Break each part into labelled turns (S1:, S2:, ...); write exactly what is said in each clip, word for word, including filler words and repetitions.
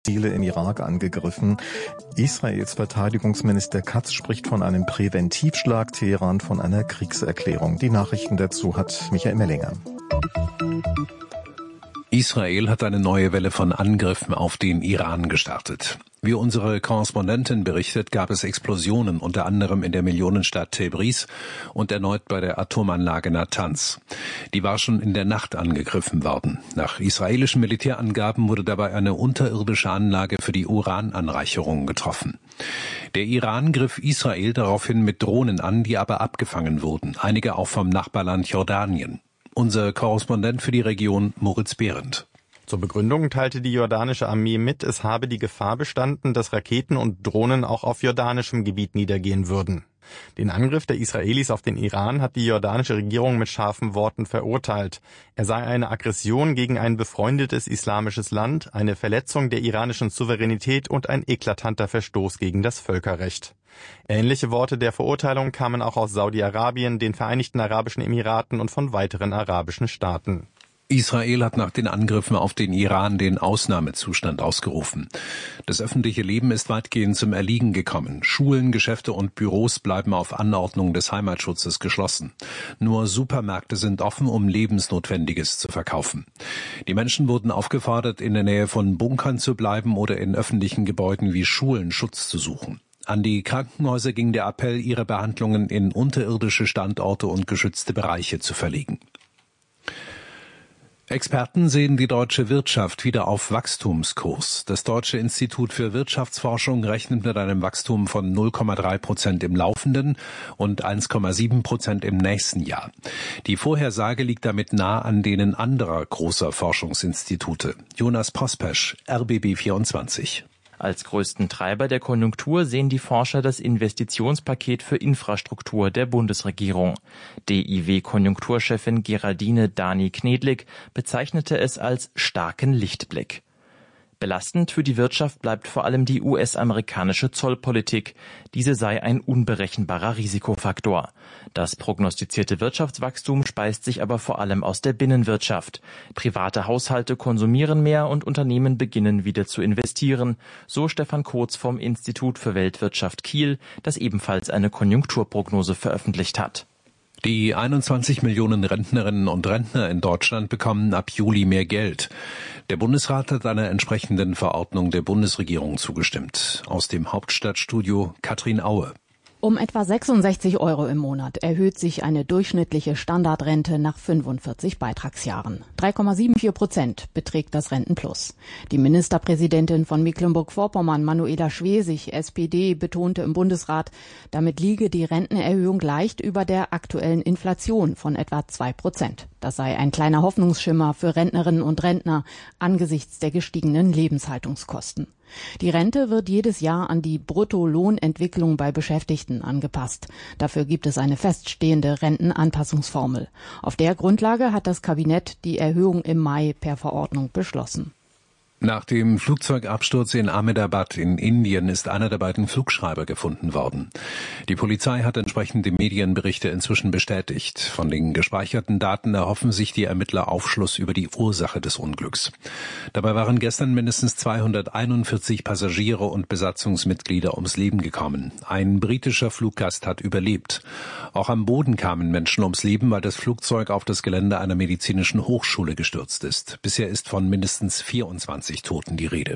S1: Ziele im Irak angegriffen. Israels Verteidigungsminister Katz spricht von einem Präventivschlag, Teheran von einer Kriegserklärung. Die Nachrichten dazu hat Michael Mellinger.
S2: Israel hat eine neue Welle von Angriffen auf den Iran gestartet. Wie unsere Korrespondentin berichtet, gab es Explosionen, unter anderem in der Millionenstadt Tebris und erneut bei der Atomanlage Natanz. Die war schon in der Nacht angegriffen worden. Nach israelischen Militärangaben wurde dabei eine unterirdische Anlage für die Urananreicherung getroffen. Der Iran griff Israel daraufhin mit Drohnen an, die aber abgefangen wurden, einige auch vom Nachbarland Jordanien. Unser Korrespondent für die Region Moritz Behrendt.
S3: Zur Begründung teilte die jordanische Armee mit, es habe die Gefahr bestanden, dass Raketen und Drohnen auch auf jordanischem Gebiet niedergehen würden. Den Angriff der Israelis auf den Iran hat die jordanische Regierung mit scharfen Worten verurteilt. Er sei eine Aggression gegen ein befreundetes islamisches Land, eine Verletzung der iranischen Souveränität und ein eklatanter Verstoß gegen das Völkerrecht. Ähnliche Worte der Verurteilung kamen auch aus Saudi-Arabien, den Vereinigten Arabischen Emiraten und von weiteren arabischen Staaten.
S2: Israel hat nach den Angriffen auf den Iran den Ausnahmezustand ausgerufen. Das öffentliche Leben ist weitgehend zum Erliegen gekommen. Schulen, Geschäfte und Büros bleiben auf Anordnung des Heimatschutzes geschlossen. Nur Supermärkte sind offen, um Lebensnotwendiges zu verkaufen. Die Menschen wurden aufgefordert, in der Nähe von Bunkern zu bleiben oder in öffentlichen Gebäuden wie Schulen Schutz zu suchen. An die Krankenhäuser ging der Appell, ihre Behandlungen in unterirdische Standorte und geschützte Bereiche zu verlegen. Experten sehen die deutsche Wirtschaft wieder auf Wachstumskurs. Das Deutsche Institut für Wirtschaftsforschung rechnet mit einem Wachstum von null Komma drei Prozent im laufenden und eins Komma sieben Prozent im nächsten Jahr. Die Vorhersage liegt damit nah an denen anderer großer Forschungsinstitute. Jonas Pospesch, R B B vierundzwanzig.
S4: Als größten Treiber der Konjunktur sehen die Forscher das Investitionspaket für Infrastruktur der Bundesregierung. D I W-Konjunkturchefin Geraldine Dani-Knedlik bezeichnete es als starken Lichtblick. Belastend für die Wirtschaft bleibt vor allem die U S-amerikanische Zollpolitik. Diese sei ein unberechenbarer Risikofaktor. Das prognostizierte Wirtschaftswachstum speist sich aber vor allem aus der Binnenwirtschaft. Private Haushalte konsumieren mehr und Unternehmen beginnen wieder zu investieren, so Stefan Kurz vom Institut für Weltwirtschaft Kiel, das ebenfalls eine Konjunkturprognose veröffentlicht hat.
S2: Die einundzwanzig Millionen Rentnerinnen und Rentner in Deutschland bekommen ab Juli mehr Geld. Der Bundesrat hat einer entsprechenden Verordnung der Bundesregierung zugestimmt. Aus dem Hauptstadtstudio Katrin Aue.
S5: Um etwa sechsundsechzig Euro im Monat erhöht sich eine durchschnittliche Standardrente nach fünfundvierzig Beitragsjahren. drei Komma vierundsiebzig Prozent beträgt das Rentenplus. Die Ministerpräsidentin von Mecklenburg-Vorpommern, Manuela Schwesig, S P D, betonte im Bundesrat, damit liege die Rentenerhöhung leicht über der aktuellen Inflation von etwa zwei Prozent. Das sei ein kleiner Hoffnungsschimmer für Rentnerinnen und Rentner angesichts der gestiegenen Lebenshaltungskosten. Die Rente wird jedes Jahr an die Bruttolohnentwicklung bei Beschäftigten angepasst. Dafür gibt es eine feststehende Rentenanpassungsformel. Auf der Grundlage hat das Kabinett die Erhöhung im Mai per Verordnung beschlossen.
S2: Nach dem Flugzeugabsturz in Ahmedabad in Indien ist einer der beiden Flugschreiber gefunden worden. Die Polizei hat entsprechende Medienberichte inzwischen bestätigt. Von den gespeicherten Daten erhoffen sich die Ermittler Aufschluss über die Ursache des Unglücks. Dabei waren gestern mindestens zweihunderteinundvierzig Passagiere und Besatzungsmitglieder ums Leben gekommen. Ein britischer Fluggast hat überlebt. Auch am Boden kamen Menschen ums Leben, weil das Flugzeug auf das Gelände einer medizinischen Hochschule gestürzt ist. Bisher ist von mindestens vierundzwanzig Toten die Rede.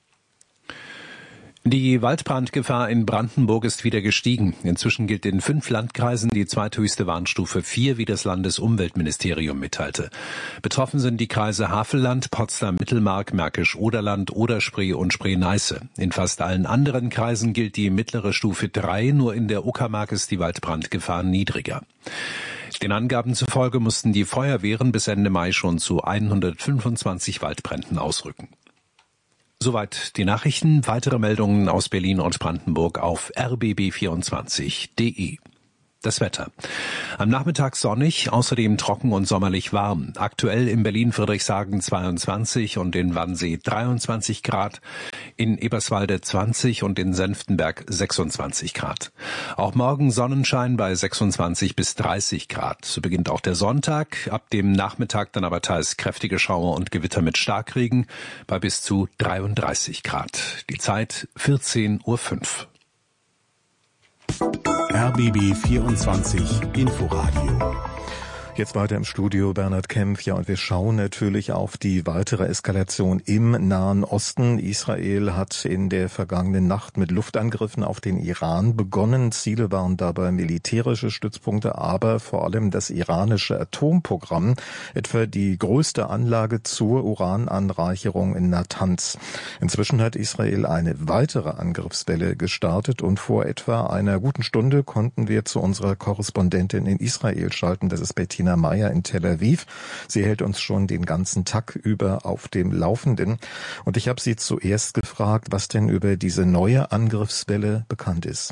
S2: Die Waldbrandgefahr in Brandenburg ist wieder gestiegen. Inzwischen gilt in fünf Landkreisen die zweithöchste Warnstufe vier, wie das Landesumweltministerium mitteilte. Betroffen sind die Kreise Havelland, Potsdam-Mittelmark, Märkisch-Oderland, Oder-Spree und Spree-Neiße. In fast allen anderen Kreisen gilt die mittlere Stufe drei, nur in der Uckermark ist die Waldbrandgefahr niedriger. Den Angaben zufolge mussten die Feuerwehren bis Ende Mai schon zu hundertfünfundzwanzig Waldbränden ausrücken. Soweit die Nachrichten. Weitere Meldungen aus Berlin und Brandenburg auf r b b vierundzwanzig punkt d e. Das Wetter. Am Nachmittag sonnig, außerdem trocken und sommerlich warm. Aktuell in Berlin-Friedrichshagen zweiundzwanzig und in Wannsee dreiundzwanzig Grad, in Eberswalde zwanzig und in Senftenberg sechsundzwanzig Grad. Auch morgen Sonnenschein bei sechsundzwanzig bis dreißig Grad. So beginnt auch der Sonntag, ab dem Nachmittag dann aber teils kräftige Schauer und Gewitter mit Starkregen bei bis zu dreiunddreißig Grad. Die Zeit vierzehn Uhr fünf.
S6: R B B vierundzwanzig Inforadio.
S1: Jetzt weiter im Studio Bernhard Kempf. Ja, und wir schauen natürlich auf die weitere Eskalation im Nahen Osten. Israel hat in der vergangenen Nacht mit Luftangriffen auf den Iran begonnen. Ziele waren dabei militärische Stützpunkte, aber vor allem das iranische Atomprogramm, etwa die größte Anlage zur Urananreicherung in Natanz. Inzwischen hat Israel eine weitere Angriffswelle gestartet und vor etwa einer guten Stunde konnten wir zu unserer Korrespondentin in Israel schalten. Das ist Bettina Meyer in Tel Aviv. Sie hält uns schon den ganzen Tag über auf dem Laufenden. Und ich habe sie zuerst gefragt, was denn über diese neue Angriffswelle bekannt ist.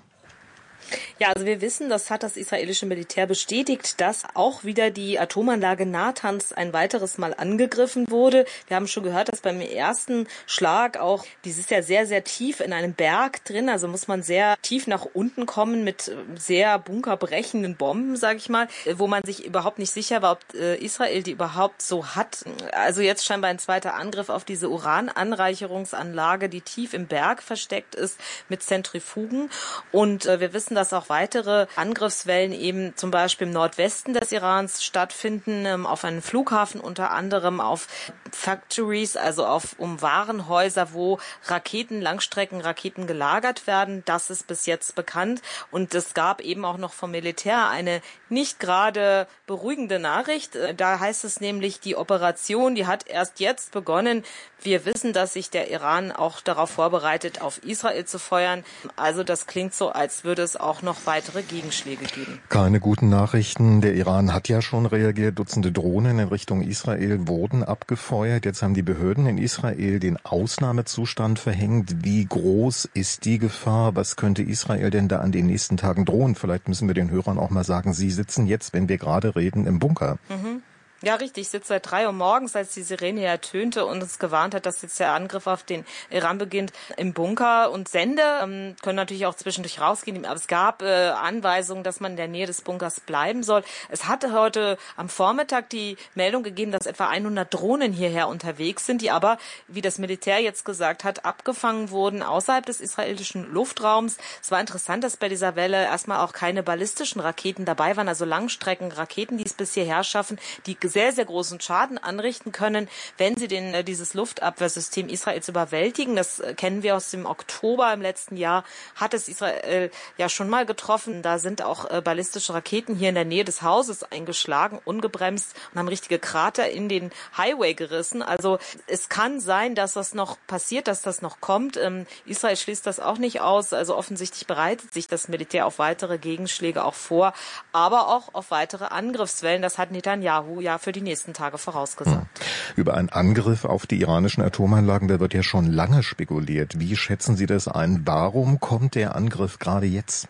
S7: Ja, also wir wissen, das hat das israelische Militär bestätigt, dass auch wieder die Atomanlage Natanz ein weiteres Mal angegriffen wurde. Wir haben schon gehört, dass beim ersten Schlag auch, dies ist ja sehr, sehr tief in einem Berg drin, also muss man sehr tief nach unten kommen mit sehr bunkerbrechenden Bomben, sage ich mal, wo man sich überhaupt nicht sicher war, ob Israel die überhaupt so hat. Also jetzt scheinbar ein zweiter Angriff auf diese Urananreicherungsanlage, die tief im Berg versteckt ist, mit Zentrifugen. Und wir wissen, dass auch weitere Angriffswellen eben zum Beispiel im Nordwesten des Irans stattfinden, auf einen Flughafen, unter anderem auf Factories, also auf um Warenhäuser, wo Raketen, Langstreckenraketen gelagert werden. Das ist bis jetzt bekannt. Und es gab eben auch noch vom Militär eine nicht gerade beruhigende Nachricht. Da heißt es nämlich, die Operation, die hat erst jetzt begonnen. Wir wissen, dass sich der Iran auch darauf vorbereitet, auf Israel zu feuern. Also das klingt so, als würde es auch noch weitere Gegenschläge geben.
S1: Keine guten Nachrichten. Der Iran hat ja schon reagiert. Dutzende Drohnen in Richtung Israel wurden abgefeuert. Jetzt haben die Behörden in Israel den Ausnahmezustand verhängt. Wie groß ist die Gefahr? Was könnte Israel denn da an den nächsten Tagen drohen? Vielleicht müssen wir den Hörern auch mal sagen, Sie sitzen jetzt, wenn wir gerade reden, im Bunker.
S7: Mhm. Ja, richtig. Ich sitze seit drei Uhr morgens, als die Sirene ertönte und uns gewarnt hat, dass jetzt der Angriff auf den Iran beginnt, im Bunker. Und Sende ähm, können natürlich auch zwischendurch rausgehen. Aber es gab äh, Anweisungen, dass man in der Nähe des Bunkers bleiben soll. Es hatte heute am Vormittag die Meldung gegeben, dass etwa hundert Drohnen hierher unterwegs sind, die aber, wie das Militär jetzt gesagt hat, abgefangen wurden außerhalb des israelischen Luftraums. Es war interessant, dass bei dieser Welle erstmal auch keine ballistischen Raketen dabei waren, also Langstreckenraketen, die es bis hierher schaffen, die sehr, sehr großen Schaden anrichten können, wenn sie den, dieses Luftabwehrsystem Israels überwältigen. Das kennen wir aus dem Oktober im letzten Jahr, hat es Israel ja schon mal getroffen. Da sind auch ballistische Raketen hier in der Nähe des Hauses eingeschlagen, ungebremst und haben richtige Krater in den Highway gerissen. Also es kann sein, dass das noch passiert, dass das noch kommt. Israel schließt das auch nicht aus. Also offensichtlich bereitet sich das Militär auf weitere Gegenschläge auch vor, aber auch auf weitere Angriffswellen. Das hat Netanyahu ja für die nächsten Tage vorausgesagt.
S1: Über einen Angriff auf die iranischen Atomanlagen, da wird ja schon lange spekuliert. Wie schätzen Sie das ein? Warum kommt der Angriff gerade jetzt?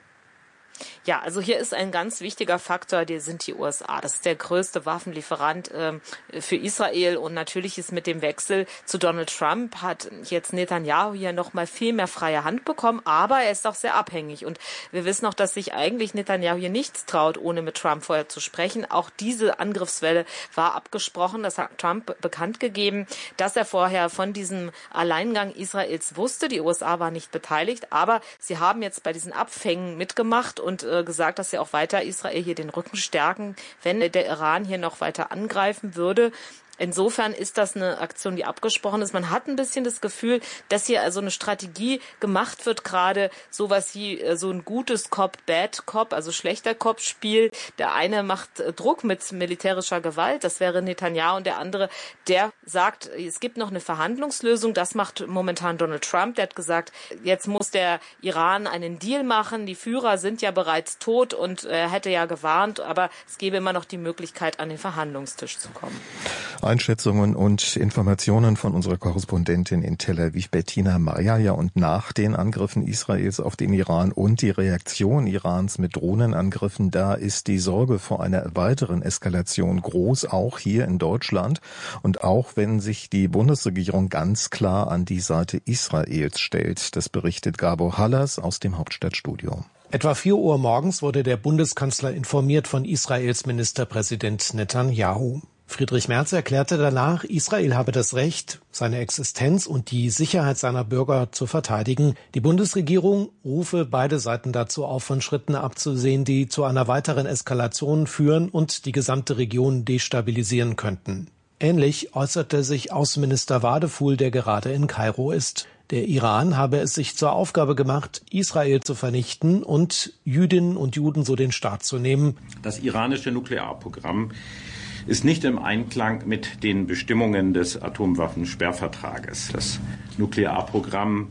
S7: Ja, also hier ist ein ganz wichtiger Faktor, die sind die U S A. Das ist der größte Waffenlieferant äh, für Israel und natürlich ist mit dem Wechsel zu Donald Trump hat jetzt Netanyahu hier noch mal viel mehr freie Hand bekommen, aber er ist auch sehr abhängig und wir wissen auch, dass sich eigentlich Netanyahu hier nichts traut, ohne mit Trump vorher zu sprechen. Auch diese Angriffswelle war abgesprochen, das hat Trump bekannt gegeben, dass er vorher von diesem Alleingang Israels wusste. Die U S A war nicht beteiligt, aber sie haben jetzt bei diesen Abfängen mitgemacht und äh, gesagt, dass sie auch weiter Israel hier den Rücken stärken, wenn der Iran hier noch weiter angreifen würde. Insofern ist das eine Aktion, die abgesprochen ist. Man hat ein bisschen das Gefühl, dass hier also eine Strategie gemacht wird, gerade sowas wie so ein gutes Cop-Bad-Cop, also schlechter Cop-Spiel. Der eine macht Druck mit militärischer Gewalt, das wäre Netanyahu, und der andere, der sagt, es gibt noch eine Verhandlungslösung. Das macht momentan Donald Trump. Der hat gesagt, jetzt muss der Iran einen Deal machen. Die Führer sind ja bereits tot und er hätte ja gewarnt, aber es gäbe immer noch die Möglichkeit, an den Verhandlungstisch zu kommen.
S1: Einschätzungen und Informationen von unserer Korrespondentin in Tel Aviv, Bettina Meyer. Ja, und nach den Angriffen Israels auf den Iran und die Reaktion Irans mit Drohnenangriffen, da ist die Sorge vor einer weiteren Eskalation groß, auch hier in Deutschland. Und auch wenn sich die Bundesregierung ganz klar an die Seite Israels stellt. Das berichtet Gabor Hallas aus dem Hauptstadtstudio.
S8: Etwa vier Uhr morgens wurde der Bundeskanzler informiert von Israels Ministerpräsident Netanyahu. Friedrich Merz erklärte danach, Israel habe das Recht, seine Existenz und die Sicherheit seiner Bürger zu verteidigen. Die Bundesregierung rufe beide Seiten dazu auf, von Schritten abzusehen, die zu einer weiteren Eskalation führen und die gesamte Region destabilisieren könnten. Ähnlich äußerte sich Außenminister Wadefuhl, der gerade in Kairo ist. Der Iran habe es sich zur Aufgabe gemacht, Israel zu vernichten und Jüdinnen und Juden so den Staat zu nehmen.
S9: Das iranische Nuklearprogramm ist nicht im Einklang mit den Bestimmungen des Atomwaffensperrvertrages. Das Nuklearprogramm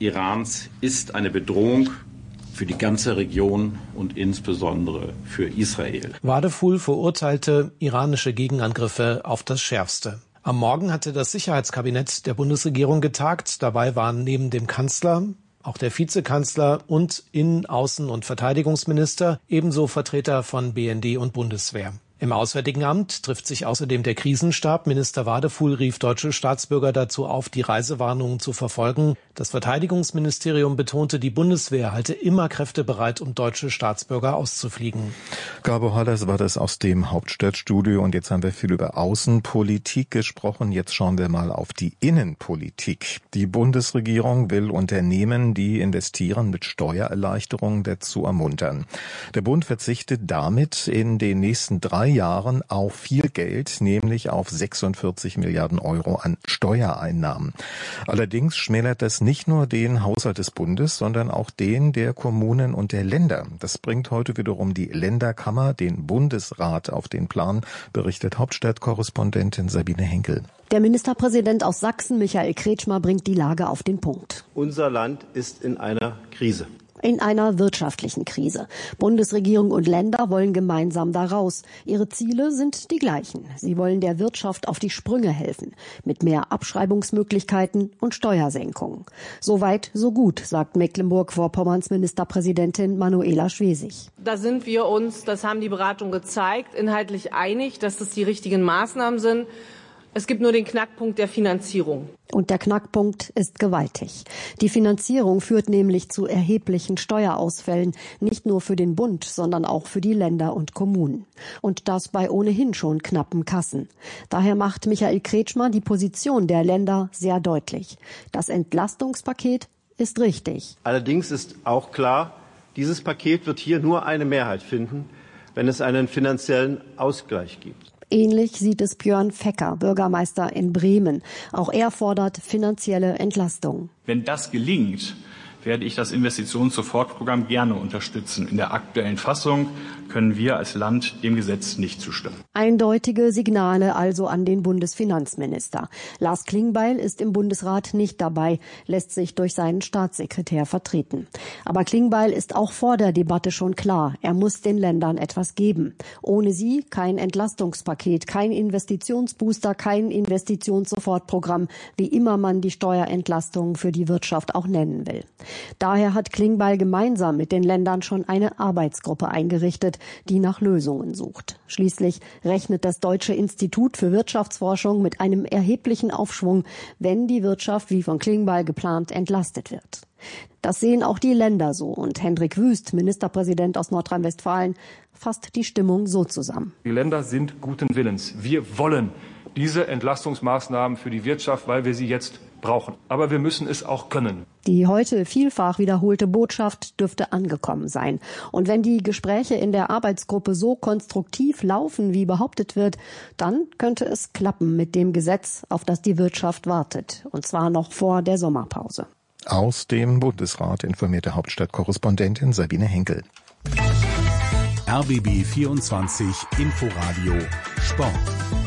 S9: Irans ist eine Bedrohung für die ganze Region und insbesondere für Israel.
S8: Wadefuhl verurteilte iranische Gegenangriffe auf das Schärfste. Am Morgen hatte das Sicherheitskabinett der Bundesregierung getagt. Dabei waren neben dem Kanzler auch der Vizekanzler und Innen-, Außen- und Verteidigungsminister, ebenso Vertreter von B N D und Bundeswehr. Im Auswärtigen Amt trifft sich außerdem der Krisenstab. Minister Wadefuhl rief deutsche Staatsbürger dazu auf, die Reisewarnungen zu verfolgen. Das Verteidigungsministerium betonte, die Bundeswehr halte immer Kräfte bereit, um deutsche Staatsbürger auszufliegen.
S1: Gabor Hallas war das aus dem Hauptstadtstudio. Und jetzt haben wir viel über Außenpolitik gesprochen. Jetzt schauen wir mal auf die Innenpolitik. Die Bundesregierung will Unternehmen, die investieren, mit Steuererleichterungen dazu ermuntern. Der Bund verzichtet damit in den nächsten drei Jahren auf viel Geld, nämlich auf sechsundvierzig Milliarden Euro an Steuereinnahmen. Allerdings schmälert das nicht nur den Haushalt des Bundes, sondern auch den der Kommunen und der Länder. Das bringt heute wiederum die Länderkammer, den Bundesrat auf den Plan, berichtet Hauptstadtkorrespondentin Sabine Henkel.
S10: Der Ministerpräsident aus Sachsen, Michael Kretschmer, bringt die Lage auf den Punkt.
S11: Unser Land ist in einer Krise.
S10: In einer wirtschaftlichen Krise. Bundesregierung und Länder wollen gemeinsam da raus. Ihre Ziele sind die gleichen. Sie wollen der Wirtschaft auf die Sprünge helfen. Mit mehr Abschreibungsmöglichkeiten und Steuersenkungen. Soweit, so gut, sagt Mecklenburg-Vorpommerns Ministerpräsidentin Manuela Schwesig.
S12: Da sind wir uns, das haben die Beratungen gezeigt, inhaltlich einig, dass das die richtigen Maßnahmen sind. Es gibt nur den Knackpunkt der Finanzierung.
S10: Und der Knackpunkt ist gewaltig. Die Finanzierung führt nämlich zu erheblichen Steuerausfällen, nicht nur für den Bund, sondern auch für die Länder und Kommunen. Und das bei ohnehin schon knappen Kassen. Daher macht Michael Kretschmer die Position der Länder sehr deutlich. Das Entlastungspaket ist richtig.
S11: Allerdings ist auch klar, dieses Paket wird hier nur eine Mehrheit finden, wenn es einen finanziellen Ausgleich gibt.
S10: Ähnlich sieht es Björn Fecker, Bürgermeister in Bremen. Auch er fordert finanzielle Entlastung.
S13: Wenn das gelingt, werde ich das Investitionssofortprogramm gerne unterstützen. In der aktuellen Fassung können wir als Land dem Gesetz nicht zustimmen.
S10: Eindeutige Signale also an den Bundesfinanzminister. Lars Klingbeil ist im Bundesrat nicht dabei, lässt sich durch seinen Staatssekretär vertreten. Aber Klingbeil ist auch vor der Debatte schon klar, er muss den Ländern etwas geben. Ohne sie kein Entlastungspaket, kein Investitionsbooster, kein Investitionssofortprogramm, wie immer man die Steuerentlastung für die Wirtschaft auch nennen will. Daher hat Klingbeil gemeinsam mit den Ländern schon eine Arbeitsgruppe eingerichtet, die nach Lösungen sucht. Schließlich rechnet das Deutsche Institut für Wirtschaftsforschung mit einem erheblichen Aufschwung, wenn die Wirtschaft wie von Klingbeil geplant entlastet wird. Das sehen auch die Länder so und Hendrik Wüst, Ministerpräsident aus Nordrhein-Westfalen, fasst die Stimmung so zusammen.
S14: Die Länder sind guten Willens. Wir wollen diese Entlastungsmaßnahmen für die Wirtschaft, weil wir sie jetzt brauchen. Aber wir müssen es auch können.
S10: Die heute vielfach wiederholte Botschaft dürfte angekommen sein. Und wenn die Gespräche in der Arbeitsgruppe so konstruktiv laufen, wie behauptet wird, dann könnte es klappen mit dem Gesetz, auf das die Wirtschaft wartet. Und zwar noch vor der Sommerpause.
S1: Aus dem Bundesrat informierte Hauptstadtkorrespondentin Sabine Henkel.
S6: R B B vierundzwanzig Inforadio Sport.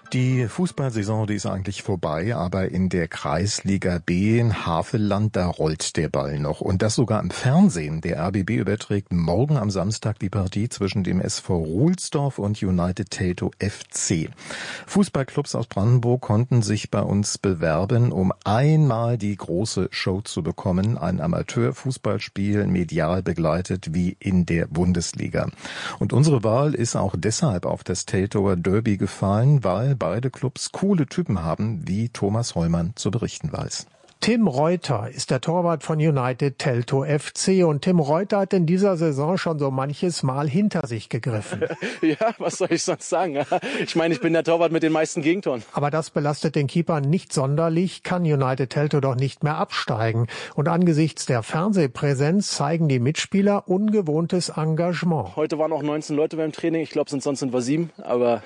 S1: Die Fußballsaison, die ist eigentlich vorbei, aber in der Kreisliga B in Havelland, da rollt der Ball noch. Und das sogar im Fernsehen. Der R B B überträgt morgen am Samstag die Partie zwischen dem S V Ruhlsdorf und United Teltow F C. Fußballclubs aus Brandenburg konnten sich bei uns bewerben, um einmal die große Show zu bekommen. Ein Amateurfußballspiel, medial begleitet wie in der Bundesliga. Und unsere Wahl ist auch deshalb auf das Teltower Derby gefallen, weil beide Clubs coole Typen haben, wie Thomas Hollmann zu berichten weiß.
S8: Tim Reuter ist der Torwart von United Teltow F C und Tim Reuter hat in dieser Saison schon so manches Mal hinter sich gegriffen.
S15: Ja, was soll ich sonst sagen? Ich meine, ich bin der Torwart mit den meisten Gegentoren.
S8: Aber das belastet den Keeper nicht sonderlich, kann United Teltow doch nicht mehr absteigen. Und angesichts der Fernsehpräsenz zeigen die Mitspieler ungewohntes Engagement.
S15: Heute waren auch neunzehn Leute beim Training, ich glaube, sonst sind wir sieben. Aber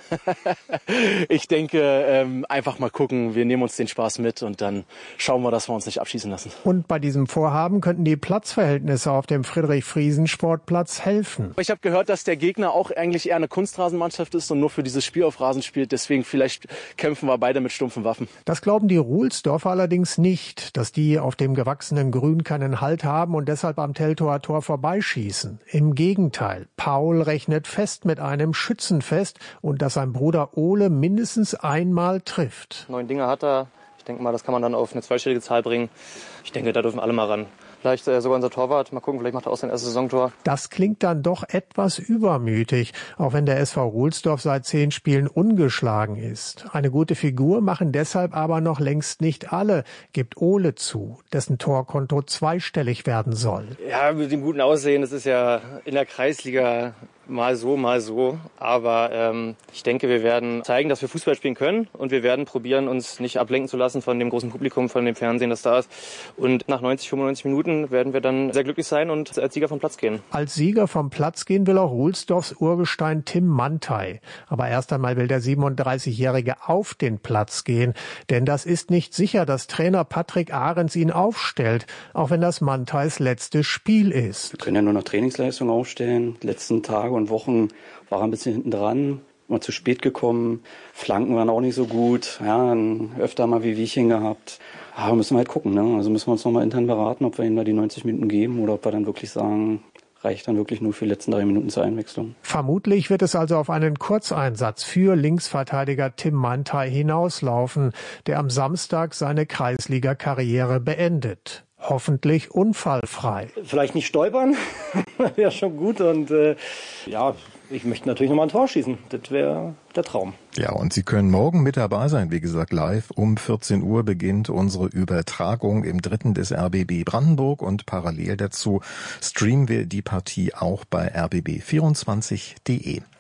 S15: ich denke, ähm, einfach mal gucken, wir nehmen uns den Spaß mit und dann schauen wir, dass wir uns nicht abschießen lassen.
S8: Und bei diesem Vorhaben könnten die Platzverhältnisse auf dem Friedrich-Friesen-Sportplatz helfen.
S15: Ich habe gehört, dass der Gegner auch eigentlich eher eine Kunstrasenmannschaft ist und nur für dieses Spiel auf Rasen spielt. Deswegen vielleicht kämpfen wir beide mit stumpfen Waffen.
S8: Das glauben die Ruhlsdorfer allerdings nicht, dass die auf dem gewachsenen Grün keinen Halt haben und deshalb am Teltower Tor vorbeischießen. Im Gegenteil, Paul rechnet fest mit einem Schützenfest und dass sein Bruder Ole mindestens einmal trifft.
S15: Neun Dinger hat er. Ich denke mal, das kann man dann auf eine zweistellige Zahl bringen. Ich denke, da dürfen alle mal ran. Vielleicht äh, sogar unser Torwart. Mal gucken, vielleicht macht er auch sein erstes Saisontor.
S8: Das klingt dann doch etwas übermütig, auch wenn der S V Ruhlsdorf seit zehn Spielen ungeschlagen ist. Eine gute Figur machen deshalb aber noch längst nicht alle, gibt Ole zu, dessen Torkonto zweistellig werden soll.
S15: Ja, mit dem guten Aussehen, das ist ja in der Kreisliga mal so, mal so. Aber ähm, ich denke, wir werden zeigen, dass wir Fußball spielen können und wir werden probieren, uns nicht ablenken zu lassen von dem großen Publikum, von dem Fernsehen, das da ist. Und nach neunzig, fünfundneunzig Minuten werden wir dann sehr glücklich sein und als Sieger vom Platz gehen.
S8: Als Sieger vom Platz gehen will auch Ruhlsdorfs Urgestein Tim Mantei. Aber erst einmal will der siebenunddreißigjährige auf den Platz gehen. Denn das ist nicht sicher, dass Trainer Patrick Ahrens ihn aufstellt, auch wenn das Manteis letztes Spiel ist.
S16: Wir können ja nur noch Trainingsleistung aufstellen. Die letzten Tage und Wochen war er ein bisschen hinten dran, mal zu spät gekommen. Flanken waren auch nicht so gut. Ja, dann öfter mal wie Wiechen gehabt. Aber müssen wir halt gucken, ne? Also müssen wir uns nochmal intern beraten, ob wir ihm da die neunzig Minuten geben oder ob wir dann wirklich sagen, reicht dann wirklich nur für die letzten drei Minuten zur Einwechslung.
S8: Vermutlich wird es also auf einen Kurzeinsatz für Linksverteidiger Tim Mantei hinauslaufen, der am Samstag seine Kreisliga-Karriere beendet. Hoffentlich unfallfrei.
S17: Vielleicht nicht stolpern, wäre schon gut. Und äh, ja, ich möchte natürlich nochmal ein Tor schießen. Das wäre der Traum.
S1: Ja, und Sie können morgen mit dabei sein. Wie gesagt, live um vierzehn Uhr beginnt unsere Übertragung im dritten des R B B Brandenburg. Und parallel dazu streamen wir die Partie auch bei r b b vierundzwanzig punkt d e.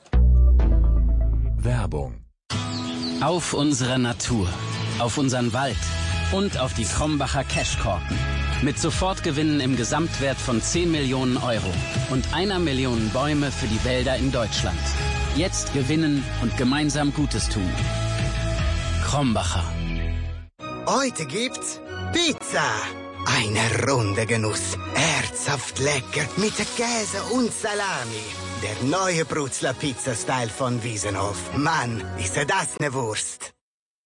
S18: Werbung. Auf unsere Natur, auf unseren Wald und auf die Krombacher Cashkorken. Mit Sofortgewinnen im Gesamtwert von zehn Millionen Euro und einer Million Bäume für die Wälder in Deutschland. Jetzt gewinnen und gemeinsam Gutes tun. Krombacher.
S19: Heute gibt's Pizza. Eine runde Genuss. Herzhaft lecker mit Käse und Salami. Der neue Brutzler Pizza-Style von Wiesenhof. Mann, ist das ne Wurst.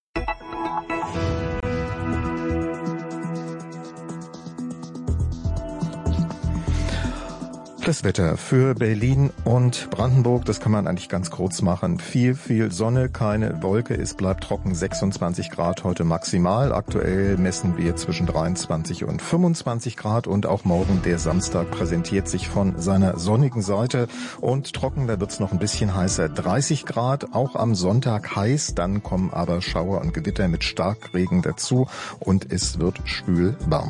S1: Das Wetter für Berlin und Brandenburg, das kann man eigentlich ganz kurz machen. Viel, viel Sonne, keine Wolke, es bleibt trocken, sechsundzwanzig Grad heute maximal. Aktuell messen wir zwischen dreiundzwanzig und fünfundzwanzig Grad und auch morgen, der Samstag, präsentiert sich von seiner sonnigen Seite und trocken, da wird's noch ein bisschen heißer, dreißig Grad, auch am Sonntag heiß, dann kommen aber Schauer und Gewitter mit Starkregen dazu und es wird schwül warm.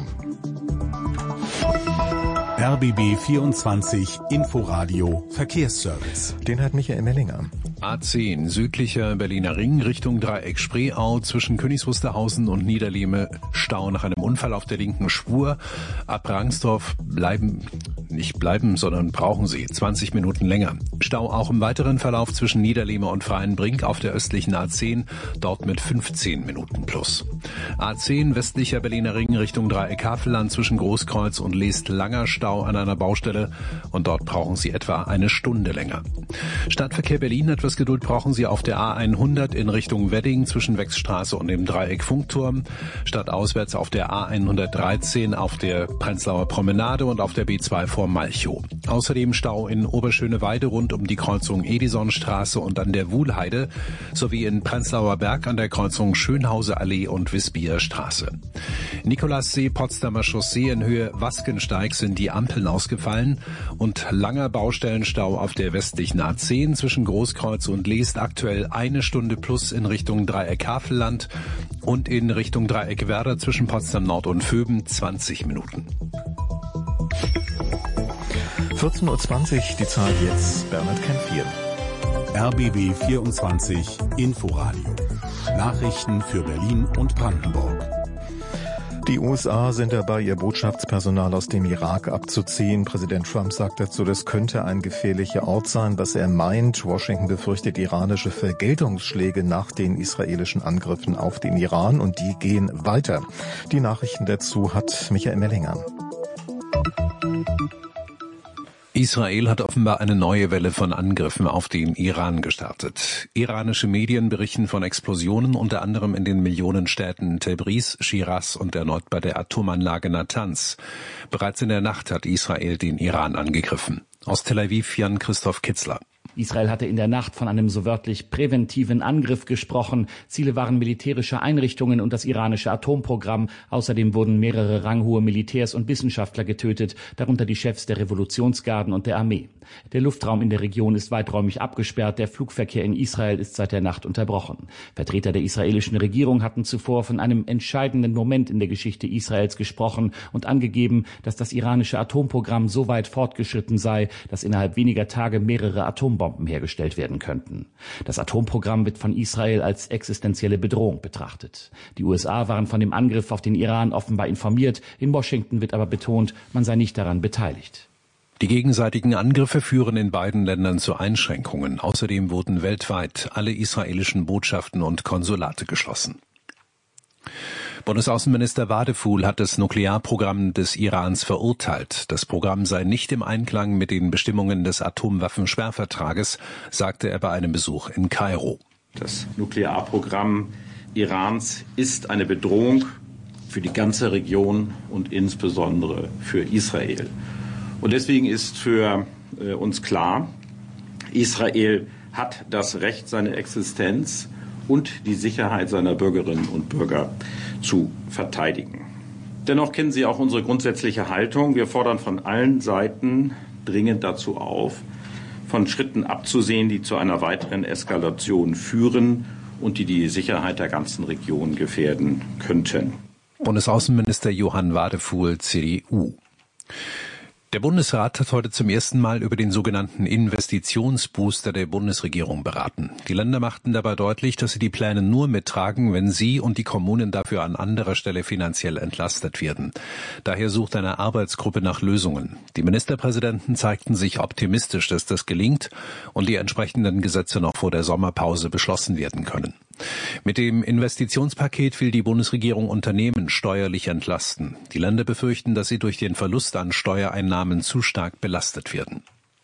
S6: R B B vierundzwanzig Inforadio Verkehrsservice.
S1: Den hat Michael Mellinger.
S2: A zehn, südlicher Berliner Ring, Richtung Dreieck Spreeau, zwischen Königs Wusterhausen und Niederlehme, Stau nach einem Unfall auf der linken Spur. Ab Rangsdorf bleiben, nicht bleiben, sondern brauchen Sie zwanzig Minuten länger. Stau auch im weiteren Verlauf zwischen Niederlehme und Freienbrink auf der östlichen A zehn, dort mit fünfzehn Minuten plus. A zehn, westlicher Berliner Ring, Richtung Dreieck Havelland, zwischen Großkreuz und Leest-Langer, Stau an einer Baustelle und dort brauchen Sie etwa eine Stunde länger. Stadtverkehr Berlin hat Etwas Geduld brauchen Sie auf der A hundert in Richtung Wedding zwischen Wechsstraße und dem Dreieck Funkturm. Stadtauswärts auf der A hundertdreizehn auf der Prenzlauer Promenade und auf der B zwei vor Malchow. Außerdem Stau in Oberschöneweide rund um die Kreuzung Edisonstraße und an der Wuhlheide sowie in Prenzlauer Berg an der Kreuzung Schönhauser Allee und Wisbier Straße. Nikolassee, Potsdamer Chaussee in Höhe Waskensteig sind die Ampeln ausgefallen und langer Baustellenstau auf der westlichen A zehn zwischen Großkreuz und Leest aktuell eine Stunde plus in Richtung Dreieck Havelland und in Richtung Dreieck Werder zwischen Potsdam Nord und Vöben zwanzig Minuten.
S1: vierzehn Uhr zwanzig, die Zeit jetzt, Bernhard Kempf hier.
S6: R B B vierundzwanzig Inforadio. Nachrichten für Berlin und Brandenburg.
S1: Die U S A sind dabei, ihr Botschaftspersonal aus dem Irak abzuziehen. Präsident Trump sagt dazu, das könnte ein gefährlicher Ort sein, was er meint. Washington befürchtet iranische Vergeltungsschläge nach den israelischen Angriffen auf den Iran und die gehen weiter. Die Nachrichten dazu hat Michael Mellinger.
S2: Israel hat offenbar eine neue Welle von Angriffen auf den Iran gestartet. Iranische Medien berichten von Explosionen unter anderem in den Millionenstädten Tabriz, Schiraz und erneut bei der Atomanlage Natanz. Bereits in der Nacht hat Israel den Iran angegriffen. Aus Tel Aviv Jan-Christoph Kitzler.
S20: Israel hatte in der Nacht von einem so wörtlich präventiven Angriff gesprochen. Ziele waren militärische Einrichtungen und das iranische Atomprogramm. Außerdem wurden mehrere ranghohe Militärs und Wissenschaftler getötet, darunter die Chefs der Revolutionsgarden und der Armee. Der Luftraum in der Region ist weiträumig abgesperrt. Der Flugverkehr in Israel ist seit der Nacht unterbrochen. Vertreter der israelischen Regierung hatten zuvor von einem entscheidenden Moment in der Geschichte Israels gesprochen und angegeben, dass das iranische Atomprogramm so weit fortgeschritten sei, dass innerhalb weniger Tage mehrere Atombomben hergestellt werden könnten. Das Atomprogramm wird von Israel als existenzielle Bedrohung betrachtet. Die U S A waren von dem Angriff auf den Iran offenbar informiert. In Washington wird aber betont, man sei nicht daran beteiligt.
S2: Die gegenseitigen Angriffe führen in beiden Ländern zu Einschränkungen. Außerdem wurden weltweit alle israelischen Botschaften und Konsulate geschlossen. Bundesaußenminister Wadefuhl hat das Nuklearprogramm des Irans verurteilt. Das Programm sei nicht im Einklang mit den Bestimmungen des Atomwaffensperrvertrages, sagte er bei einem Besuch in Kairo.
S9: Das Nuklearprogramm Irans ist eine Bedrohung für die ganze Region und insbesondere für Israel. Und deswegen ist für äh, uns klar, Israel hat das Recht, seine Existenz und die Sicherheit seiner Bürgerinnen und Bürger zu verteidigen. Dennoch kennen Sie auch unsere grundsätzliche Haltung. Wir fordern von allen Seiten dringend dazu auf, von Schritten abzusehen, die zu einer weiteren Eskalation führen und die die Sicherheit der ganzen Region gefährden könnten.
S2: Bundesaußenminister Johann Wadefuhl, C D U. Der Bundesrat hat heute zum ersten Mal über den sogenannten Investitionsbooster der Bundesregierung beraten. Die Länder machten dabei deutlich, dass sie die Pläne nur mittragen, wenn sie und die Kommunen dafür an anderer Stelle finanziell entlastet werden. Daher sucht eine Arbeitsgruppe nach Lösungen. Die Ministerpräsidenten zeigten sich optimistisch, dass das gelingt und die entsprechenden Gesetze noch vor der Sommerpause beschlossen werden können. Mit dem Investitionspaket will die Bundesregierung Unternehmen steuerlich entlasten. Die Länder befürchten, dass sie durch den Verlust an Steuereinnahmen zu stark belastet werden.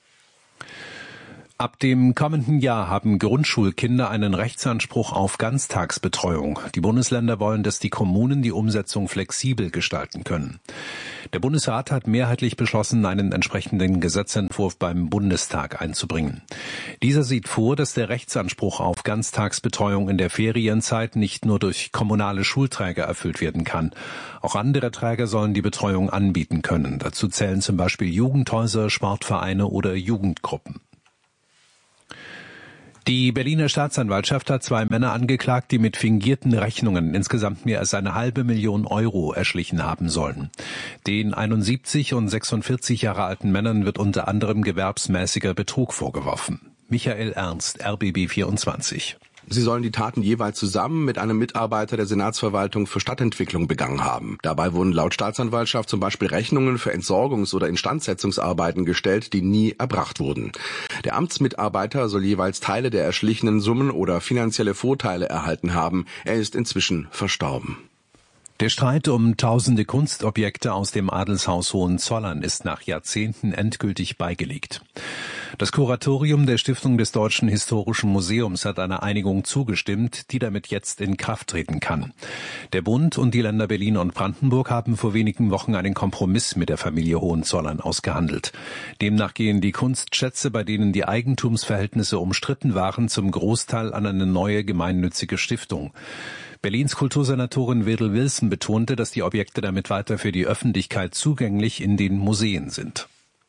S2: Ab dem kommenden Jahr haben Grundschulkinder einen Rechtsanspruch auf Ganztagsbetreuung. Die Bundesländer wollen, dass die Kommunen die Umsetzung flexibel gestalten können. Der Bundesrat hat mehrheitlich beschlossen, einen entsprechenden Gesetzentwurf beim Bundestag einzubringen. Dieser sieht vor, dass der Rechtsanspruch auf Ganztagsbetreuung in der Ferienzeit nicht nur durch kommunale Schulträger erfüllt werden kann. Auch andere Träger sollen die Betreuung anbieten können. Dazu zählen zum Beispiel Jugendhäuser, Sportvereine oder Jugendgruppen. Die Berliner Staatsanwaltschaft hat zwei Männer angeklagt, die mit fingierten Rechnungen insgesamt mehr als eine halbe Million Euro erschlichen haben sollen. Den einundsiebzig und sechsundvierzig Jahre alten Männern wird unter anderem gewerbsmäßiger Betrug vorgeworfen. Michael Ernst, R B B vierundzwanzig.
S21: Sie sollen die Taten jeweils zusammen mit einem Mitarbeiter der Senatsverwaltung für Stadtentwicklung begangen haben. Dabei wurden laut Staatsanwaltschaft zum Beispiel Rechnungen für Entsorgungs- oder Instandsetzungsarbeiten gestellt, die nie erbracht wurden. Der Amtsmitarbeiter soll jeweils Teile der erschlichenen Summen oder finanzielle Vorteile erhalten haben. Er ist inzwischen verstorben.
S2: Der Streit um tausende Kunstobjekte aus dem Adelshaus Hohenzollern ist nach Jahrzehnten endgültig beigelegt. Das Kuratorium der Stiftung des Deutschen Historischen Museums hat einer Einigung zugestimmt, die damit jetzt in Kraft treten kann. Der Bund und die Länder Berlin und Brandenburg haben vor wenigen Wochen einen Kompromiss mit der Familie Hohenzollern ausgehandelt. Demnach gehen die Kunstschätze, bei denen die Eigentumsverhältnisse umstritten waren, zum Großteil an eine neue gemeinnützige Stiftung. Berlins Kultursenatorin Wedel Wilson betonte, dass die Objekte damit weiter für die Öffentlichkeit zugänglich in den Museen sind.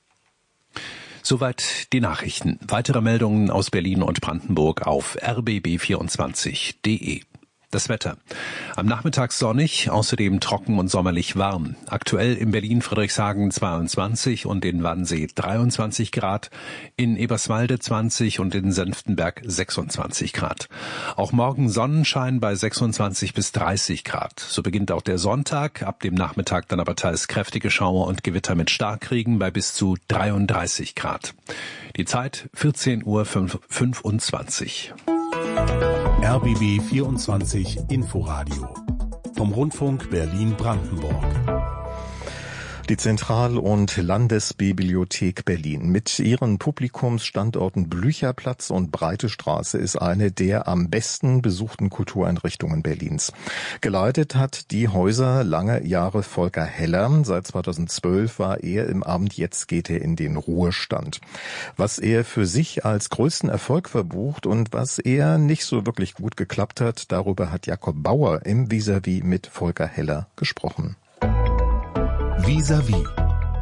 S2: Soweit die Nachrichten. Weitere Meldungen aus Berlin und Brandenburg auf r b b vierundzwanzig punkt d e. Das Wetter. Am Nachmittag sonnig, außerdem trocken und sommerlich warm. Aktuell in Berlin-Friedrichshagen zweiundzwanzig und in Wannsee dreiundzwanzig Grad, in Eberswalde zwanzig und in Senftenberg sechsundzwanzig Grad. Auch morgen Sonnenschein bei sechsundzwanzig bis dreißig Grad. So beginnt auch der Sonntag, ab dem Nachmittag dann aber teils kräftige Schauer und Gewitter mit Starkregen bei bis zu dreiunddreißig Grad. Die Zeit vierzehn Uhr fünfundzwanzig.
S6: R B B vierundzwanzig Inforadio vom Rundfunk Berlin-Brandenburg.
S1: Die Zentral- und Landesbibliothek Berlin mit ihren Publikumsstandorten Blücherplatz und Breite Straße ist eine der am besten besuchten Kultureinrichtungen Berlins. Geleitet hat die Häuser lange Jahre Volker Heller. Seit zweitausendzwölf war er im Amt, jetzt geht er in den Ruhestand. Was er für sich als größten Erfolg verbucht und was eher nicht so wirklich gut geklappt hat, darüber hat Jakob Bauer im Vis-à-vis mit Volker Heller gesprochen.
S6: Vis-à-vis.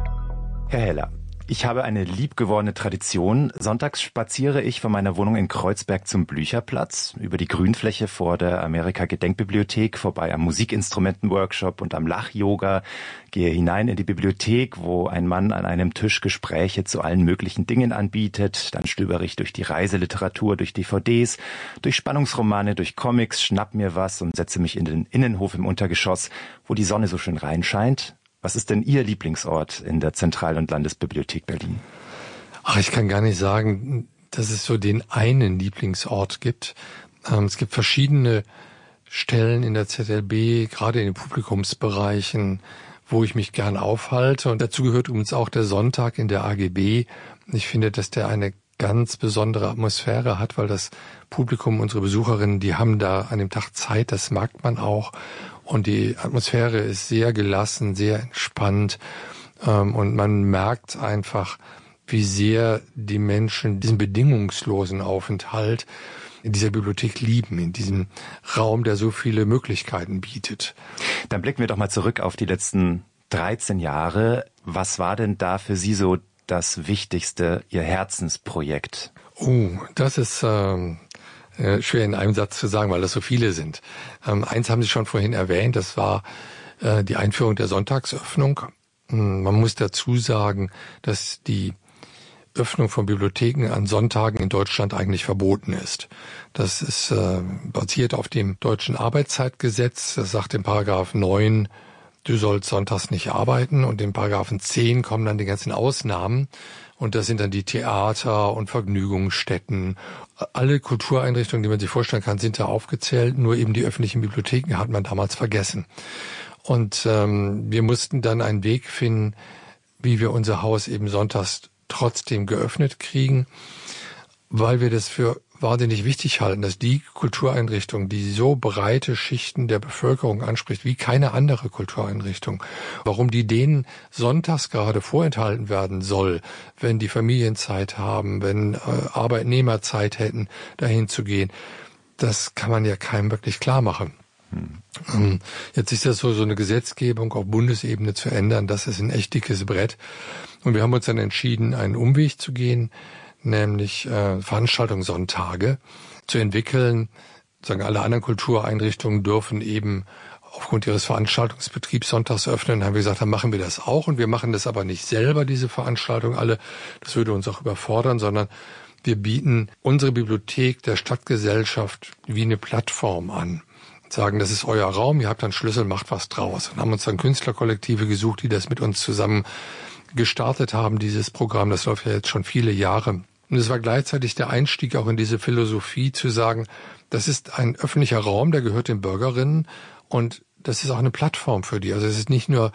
S3: Herr Heller, ich habe eine liebgewordene Tradition. Sonntags spaziere ich von meiner Wohnung in Kreuzberg zum Blücherplatz, über die Grünfläche vor der Amerika-Gedenkbibliothek, vorbei am Musikinstrumenten-Workshop und am Lach-Yoga, gehe hinein in die Bibliothek, wo ein Mann an einem Tisch Gespräche zu allen möglichen Dingen anbietet. Dann stöbere ich durch die Reiseliteratur, durch D V Ds, durch Spannungsromane, durch Comics, schnapp mir was und setze mich in den Innenhof im Untergeschoss, wo die Sonne so schön reinscheint. Was ist denn Ihr Lieblingsort in der Zentral- und Landesbibliothek Berlin?
S22: Ach, ich kann gar nicht sagen, dass es so den einen Lieblingsort gibt. Ähm, es gibt verschiedene Stellen in der Z L B, gerade in den Publikumsbereichen, wo ich mich gern aufhalte. Und dazu gehört übrigens auch der Sonntag in der A G B. Ich finde, dass der eine ganz besondere Atmosphäre hat, weil das Publikum, unsere Besucherinnen, die haben da an dem Tag Zeit, das merkt man auch. Und die Atmosphäre ist sehr gelassen, sehr entspannt. Ähm, und man merkt einfach, wie sehr die Menschen diesen bedingungslosen Aufenthalt in dieser Bibliothek lieben, in diesem Raum, der so viele Möglichkeiten bietet.
S3: Dann blicken wir doch mal zurück auf die letzten dreizehn Jahre. Was war denn da für Sie so das Wichtigste, Ihr Herzensprojekt?
S22: Oh, das ist ähm, äh, schwer in einem Satz zu sagen, weil das so viele sind. Ähm, eins haben Sie schon vorhin erwähnt, das war äh, die Einführung der Sonntagsöffnung. Man muss dazu sagen, dass die Öffnung von Bibliotheken an Sonntagen in Deutschland eigentlich verboten ist. Das ist äh, basiert auf dem deutschen Arbeitszeitgesetz. Das sagt im Paragraph neun, du sollst sonntags nicht arbeiten. Und im Paragraphen zehn kommen dann die ganzen Ausnahmen. Und das sind dann die Theater und Vergnügungsstätten. Alle Kultureinrichtungen, die man sich vorstellen kann, sind da aufgezählt. Nur eben die öffentlichen Bibliotheken hat man damals vergessen. Und ähm, wir mussten dann einen Weg finden, wie wir unser Haus eben sonntags trotzdem geöffnet kriegen, weil wir das für wahnsinnig wichtig halten, dass die Kultureinrichtung, die so breite Schichten der Bevölkerung anspricht, wie keine andere Kultureinrichtung, warum die denen sonntags gerade vorenthalten werden soll, wenn die Familienzeit haben, wenn äh, Arbeitnehmer Zeit hätten, dahin zu gehen, das kann man ja keinem wirklich klar machen. Hm. Jetzt ist das so, so eine Gesetzgebung auf Bundesebene zu ändern, das ist ein echt dickes Brett. Und wir haben uns dann entschieden, einen Umweg zu gehen, nämlich äh, Veranstaltungssonntage zu entwickeln. Sagen, alle anderen Kultureinrichtungen dürfen eben aufgrund ihres Veranstaltungsbetriebs sonntags öffnen. Dann haben wir gesagt, dann machen wir das auch. Und wir machen das aber nicht selber, diese Veranstaltung alle. Das würde uns auch überfordern, sondern wir bieten unsere Bibliothek der Stadtgesellschaft wie eine Plattform an. Sagen, das ist euer Raum, ihr habt dann Schlüssel, macht was draus. Und haben uns dann Künstlerkollektive gesucht, die das mit uns zusammen gestartet haben, dieses Programm. Das läuft ja jetzt schon viele Jahre. Und es war gleichzeitig der Einstieg auch in diese Philosophie zu sagen, das ist ein öffentlicher Raum, der gehört den Bürgerinnen und das ist auch eine Plattform für die. Also es ist nicht nur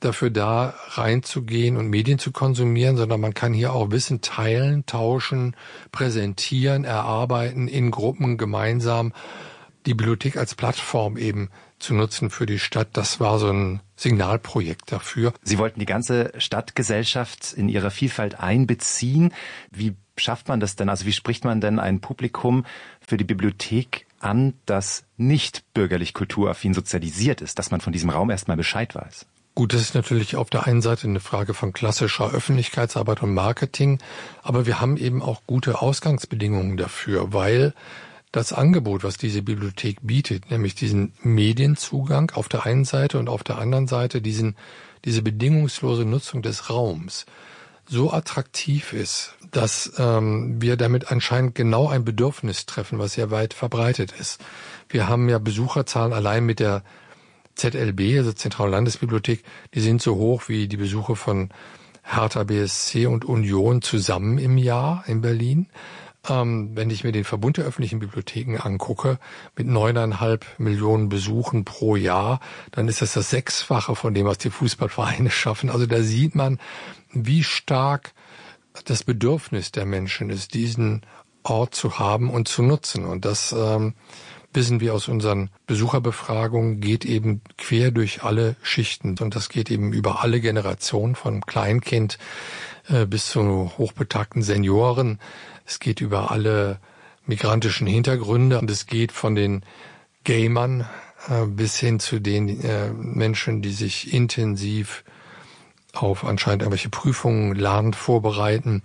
S22: dafür da, reinzugehen und Medien zu konsumieren, sondern man kann hier auch Wissen teilen, tauschen, präsentieren, erarbeiten, in Gruppen gemeinsam die Bibliothek als Plattform eben zu nutzen für die Stadt. Das war so ein Signalprojekt dafür.
S3: Sie wollten die ganze Stadtgesellschaft in ihrer Vielfalt einbeziehen. Wie schafft man das denn? Also wie spricht man denn ein Publikum für die Bibliothek an, das nicht bürgerlich kulturaffin sozialisiert ist, dass man von diesem Raum erstmal Bescheid weiß?
S22: Gut, das ist natürlich auf der einen Seite eine Frage von klassischer Öffentlichkeitsarbeit und Marketing, aber wir haben eben auch gute Ausgangsbedingungen dafür, weil das Angebot, was diese Bibliothek bietet, nämlich diesen Medienzugang auf der einen Seite und auf der anderen Seite diesen, diese bedingungslose Nutzung des Raums, so attraktiv ist, dass ähm, wir damit anscheinend genau ein Bedürfnis treffen, was sehr weit verbreitet ist. Wir haben ja Besucherzahlen allein mit der Z L B, also Zentrale Landesbibliothek, die sind so hoch wie die Besuche von Hertha B S C und Union zusammen im Jahr in Berlin. Ähm, wenn ich mir den Verbund der öffentlichen Bibliotheken angucke, mit neuneinhalb Millionen Besuchen pro Jahr, dann ist das das Sechsfache von dem, was die Fußballvereine schaffen. Also da sieht man, wie stark das Bedürfnis der Menschen ist, diesen Ort zu haben und zu nutzen. Und das ähm, wissen wir aus unseren Besucherbefragungen, geht eben quer durch alle Schichten. Und das geht eben über alle Generationen, von Kleinkind äh, bis zu hochbetagten Senioren. Es geht über alle migrantischen Hintergründe und es geht von den Gamern äh, bis hin zu den äh, Menschen, die sich intensiv auf anscheinend irgendwelche Prüfungen, Lernen vorbereiten.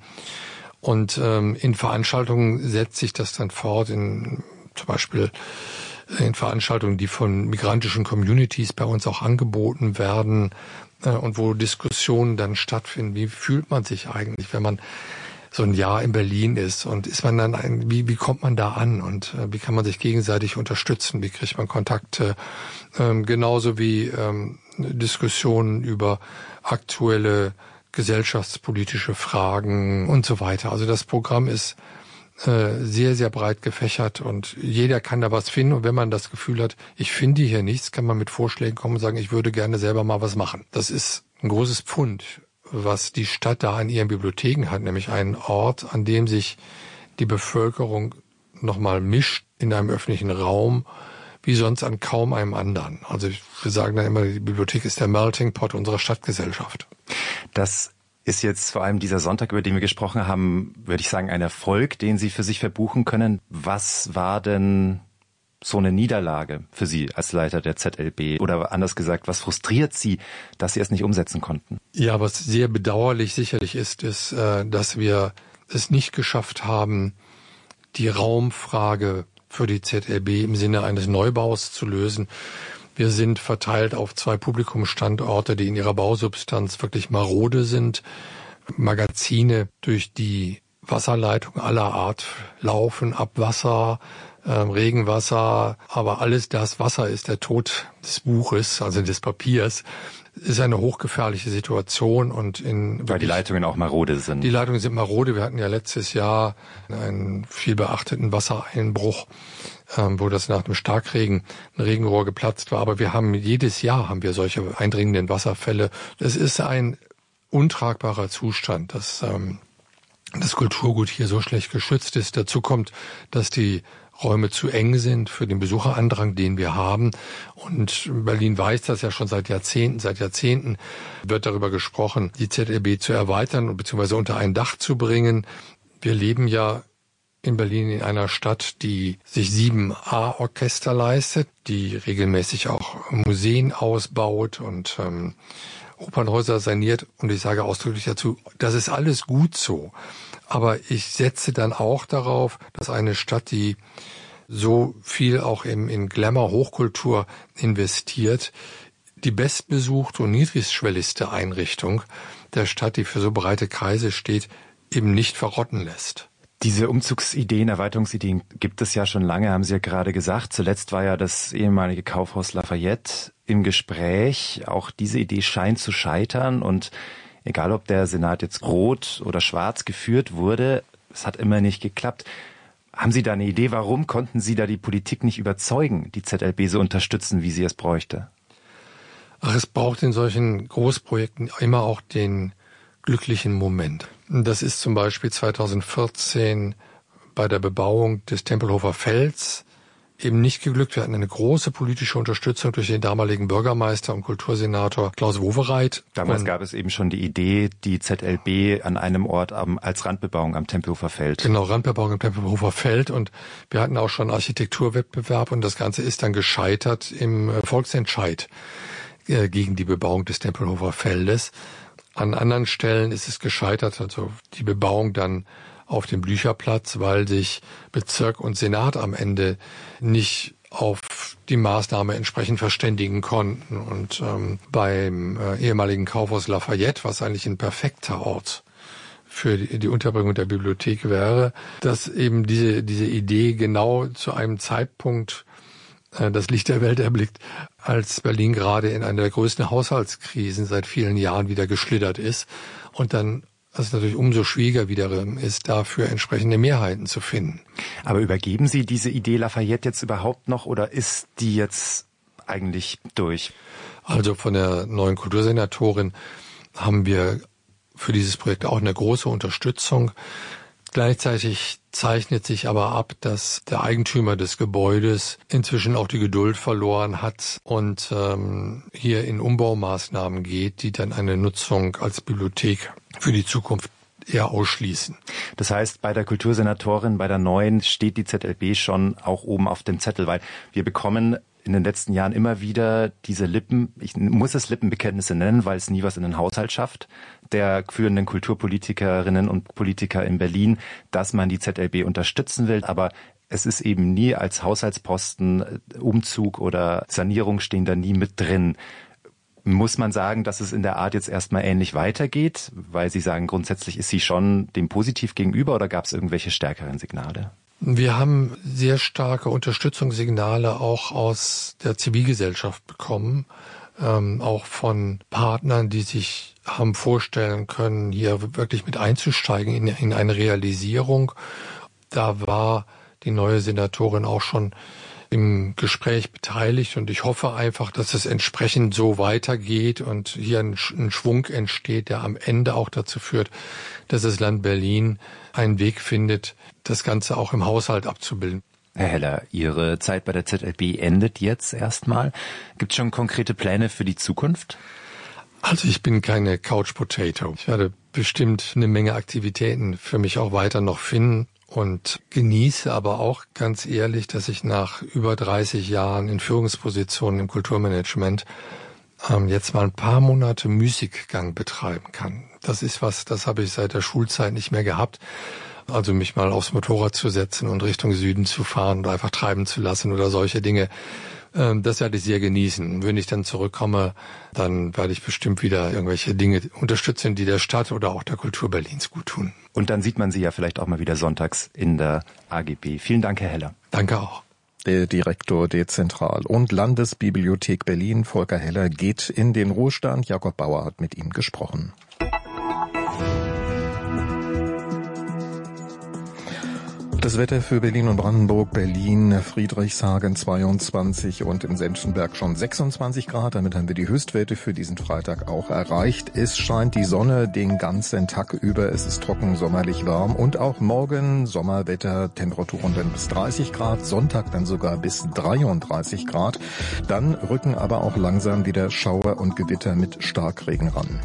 S22: Und ähm, in Veranstaltungen setzt sich das dann fort, in zum Beispiel in Veranstaltungen, die von migrantischen Communities bei uns auch angeboten werden äh, und wo Diskussionen dann stattfinden. Wie fühlt man sich eigentlich, wenn man so ein Jahr in Berlin ist, und ist man dann ein, wie wie kommt man da an und äh, wie kann man sich gegenseitig unterstützen, wie kriegt man Kontakte, ähm, genauso wie ähm, Diskussionen über aktuelle gesellschaftspolitische Fragen und so weiter. Also das Programm ist äh, sehr, sehr breit gefächert und jeder kann da was finden, und wenn man das Gefühl hat, ich finde hier nichts, kann man mit Vorschlägen kommen und sagen, ich würde gerne selber mal was machen. Das ist ein großes Pfund, was die Stadt da an ihren Bibliotheken hat, nämlich einen Ort, an dem sich die Bevölkerung nochmal mischt in einem öffentlichen Raum, wie sonst an kaum einem anderen. Also wir sagen dann immer, die Bibliothek ist der Melting Pot unserer Stadtgesellschaft.
S3: Das ist jetzt vor allem dieser Sonntag, über den wir gesprochen haben, würde ich sagen, ein Erfolg, den Sie für sich verbuchen können. Was war denn so eine Niederlage für Sie als Leiter der Z L B? Oder anders gesagt, was frustriert Sie, dass Sie es nicht umsetzen konnten?
S22: Ja, was sehr bedauerlich sicherlich ist, ist, dass wir es nicht geschafft haben, die Raumfrage für die Z L B im Sinne eines Neubaus zu lösen. Wir sind verteilt auf zwei Publikumsstandorte, die in ihrer Bausubstanz wirklich marode sind. Magazine, durch die Wasserleitungen aller Art laufen, Abwasser, Ähm, Regenwasser, aber alles das Wasser ist der Tod des Buches, also des Papiers, ist eine hochgefährliche Situation. Und in
S3: weil die Leitungen auch marode sind.
S22: Die Leitungen sind marode. Wir hatten ja letztes Jahr einen viel beachteten Wassereinbruch, ähm, wo das nach dem Starkregen ein Regenrohr geplatzt war. Aber wir haben jedes Jahr haben wir solche eindringenden Wasserfälle. Es ist ein untragbarer Zustand, dass ähm, das Kulturgut hier so schlecht geschützt ist. Dazu kommt, dass die Räume zu eng sind für den Besucherandrang, den wir haben. Und Berlin weiß das ja schon seit Jahrzehnten. Seit Jahrzehnten wird darüber gesprochen, die Z L B zu erweitern und beziehungsweise unter ein Dach zu bringen. Wir leben ja in Berlin in einer Stadt, die sich sieben A-Orchester leistet, die regelmäßig auch Museen ausbaut und ähm, Opernhäuser saniert. Und ich sage ausdrücklich dazu, das ist alles gut so. Aber ich setze dann auch darauf, dass eine Stadt, die so viel auch im, in Glamour, Hochkultur investiert, die bestbesuchte und niedrigschwelligste Einrichtung der Stadt, die für so breite Kreise steht, eben nicht verrotten lässt.
S3: Diese Umzugsideen, Erweiterungsideen gibt es ja schon lange, haben Sie ja gerade gesagt. Zuletzt war ja das ehemalige Kaufhaus Lafayette im Gespräch. Auch diese Idee scheint zu scheitern, und egal ob der Senat jetzt rot oder schwarz geführt wurde, es hat immer nicht geklappt. Haben Sie da eine Idee, warum konnten Sie da die Politik nicht überzeugen, die Z L B so unterstützen, wie sie es bräuchte?
S22: Ach, es braucht in solchen Großprojekten immer auch den glücklichen Moment. Das ist zum Beispiel zweitausendvierzehn bei der Bebauung des Tempelhofer Felds eben nicht geglückt. Wir hatten eine große politische Unterstützung durch den damaligen Bürgermeister und Kultursenator Klaus Wowereit.
S3: Damals und gab es eben schon die Idee, die Z L B an einem Ort am, als Randbebauung am Tempelhofer Feld.
S22: Genau, Randbebauung am Tempelhofer Feld. Und wir hatten auch schon Architekturwettbewerb und das Ganze ist dann gescheitert im Volksentscheid äh, gegen die Bebauung des Tempelhofer Feldes. An anderen Stellen ist es gescheitert, also die Bebauung dann auf dem Blücherplatz, weil sich Bezirk und Senat am Ende nicht auf die Maßnahme entsprechend verständigen konnten. Und ähm, beim äh, ehemaligen Kaufhaus Lafayette, was eigentlich ein perfekter Ort für die, die Unterbringung der Bibliothek wäre, dass eben diese, diese Idee genau zu einem Zeitpunkt äh, das Licht der Welt erblickt, als Berlin gerade in einer der größten Haushaltskrisen seit vielen Jahren wieder geschlittert ist und dann was natürlich umso schwieriger wiederum ist, dafür entsprechende Mehrheiten zu finden.
S3: Aber übergeben Sie diese Idee Lafayette jetzt überhaupt noch oder ist die jetzt eigentlich durch?
S22: Also von der neuen Kultursenatorin haben wir für dieses Projekt auch eine große Unterstützung. Gleichzeitig zeichnet sich aber ab, dass der Eigentümer des Gebäudes inzwischen auch die Geduld verloren hat und ähm, hier in Umbaumaßnahmen geht, die dann eine Nutzung als Bibliothek für die Zukunft eher ausschließen.
S3: Das heißt, bei der Kultursenatorin, bei der neuen, steht die Z L B schon auch oben auf dem Zettel, weil wir bekommen in den letzten Jahren immer wieder diese Lippen, ich muss es Lippenbekenntnisse nennen, weil es nie was in den Haushalt schafft, der führenden Kulturpolitikerinnen und Politiker in Berlin, dass man die Z L B unterstützen will, aber es ist eben nie als Haushaltsposten, Umzug oder Sanierung stehen da nie mit drin. Muss man sagen, dass es in der Art jetzt erstmal ähnlich weitergeht, weil Sie sagen, grundsätzlich ist sie schon dem positiv gegenüber oder gab es irgendwelche stärkeren Signale?
S22: Wir haben sehr starke Unterstützungssignale auch aus der Zivilgesellschaft bekommen, ähm, auch von Partnern, die sich haben vorstellen können, hier wirklich mit einzusteigen in, in eine Realisierung. Da war die neue Senatorin auch schon im Gespräch beteiligt und ich hoffe einfach, dass es entsprechend so weitergeht und hier ein, ein Schwung entsteht, der am Ende auch dazu führt, dass das Land Berlin einen Weg findet, das Ganze auch im Haushalt abzubilden.
S3: Herr Heller, Ihre Zeit bei der Z L B endet jetzt erstmal. Gibt es schon konkrete Pläne für die Zukunft?
S22: Also ich bin keine Couch Potato. Ich werde bestimmt eine Menge Aktivitäten für mich auch weiter noch finden. Und genieße aber auch ganz ehrlich, dass ich nach über dreißig Jahren in Führungspositionen im Kulturmanagement ähm, jetzt mal ein paar Monate Müßiggang betreiben kann. Das ist was, das habe ich seit der Schulzeit nicht mehr gehabt. Also mich mal aufs Motorrad zu setzen und Richtung Süden zu fahren oder einfach treiben zu lassen oder solche Dinge. Das werde ich sehr genießen. Und wenn ich dann zurückkomme, dann werde ich bestimmt wieder irgendwelche Dinge unterstützen, die der Stadt oder auch der Kultur Berlins gut tun.
S3: Und dann sieht man Sie ja vielleicht auch mal wieder sonntags in der A G B. Vielen Dank, Herr Heller.
S22: Danke auch.
S1: Der Direktor der Zentral- und Landesbibliothek Berlin, Volker Heller, geht in den Ruhestand. Jakob Bauer hat mit ihm gesprochen. Das Wetter für Berlin und Brandenburg. Berlin, Friedrichshagen zweiundzwanzig und in Senftenberg schon sechsundzwanzig Grad. Damit haben wir die Höchstwerte für diesen Freitag auch erreicht. Es scheint die Sonne den ganzen Tag über. Es ist trocken, sommerlich warm und auch morgen Sommerwetter, Temperaturen dann bis dreißig Grad, Sonntag dann sogar bis dreiunddreißig Grad. Dann rücken aber auch langsam wieder Schauer und Gewitter mit Starkregen ran.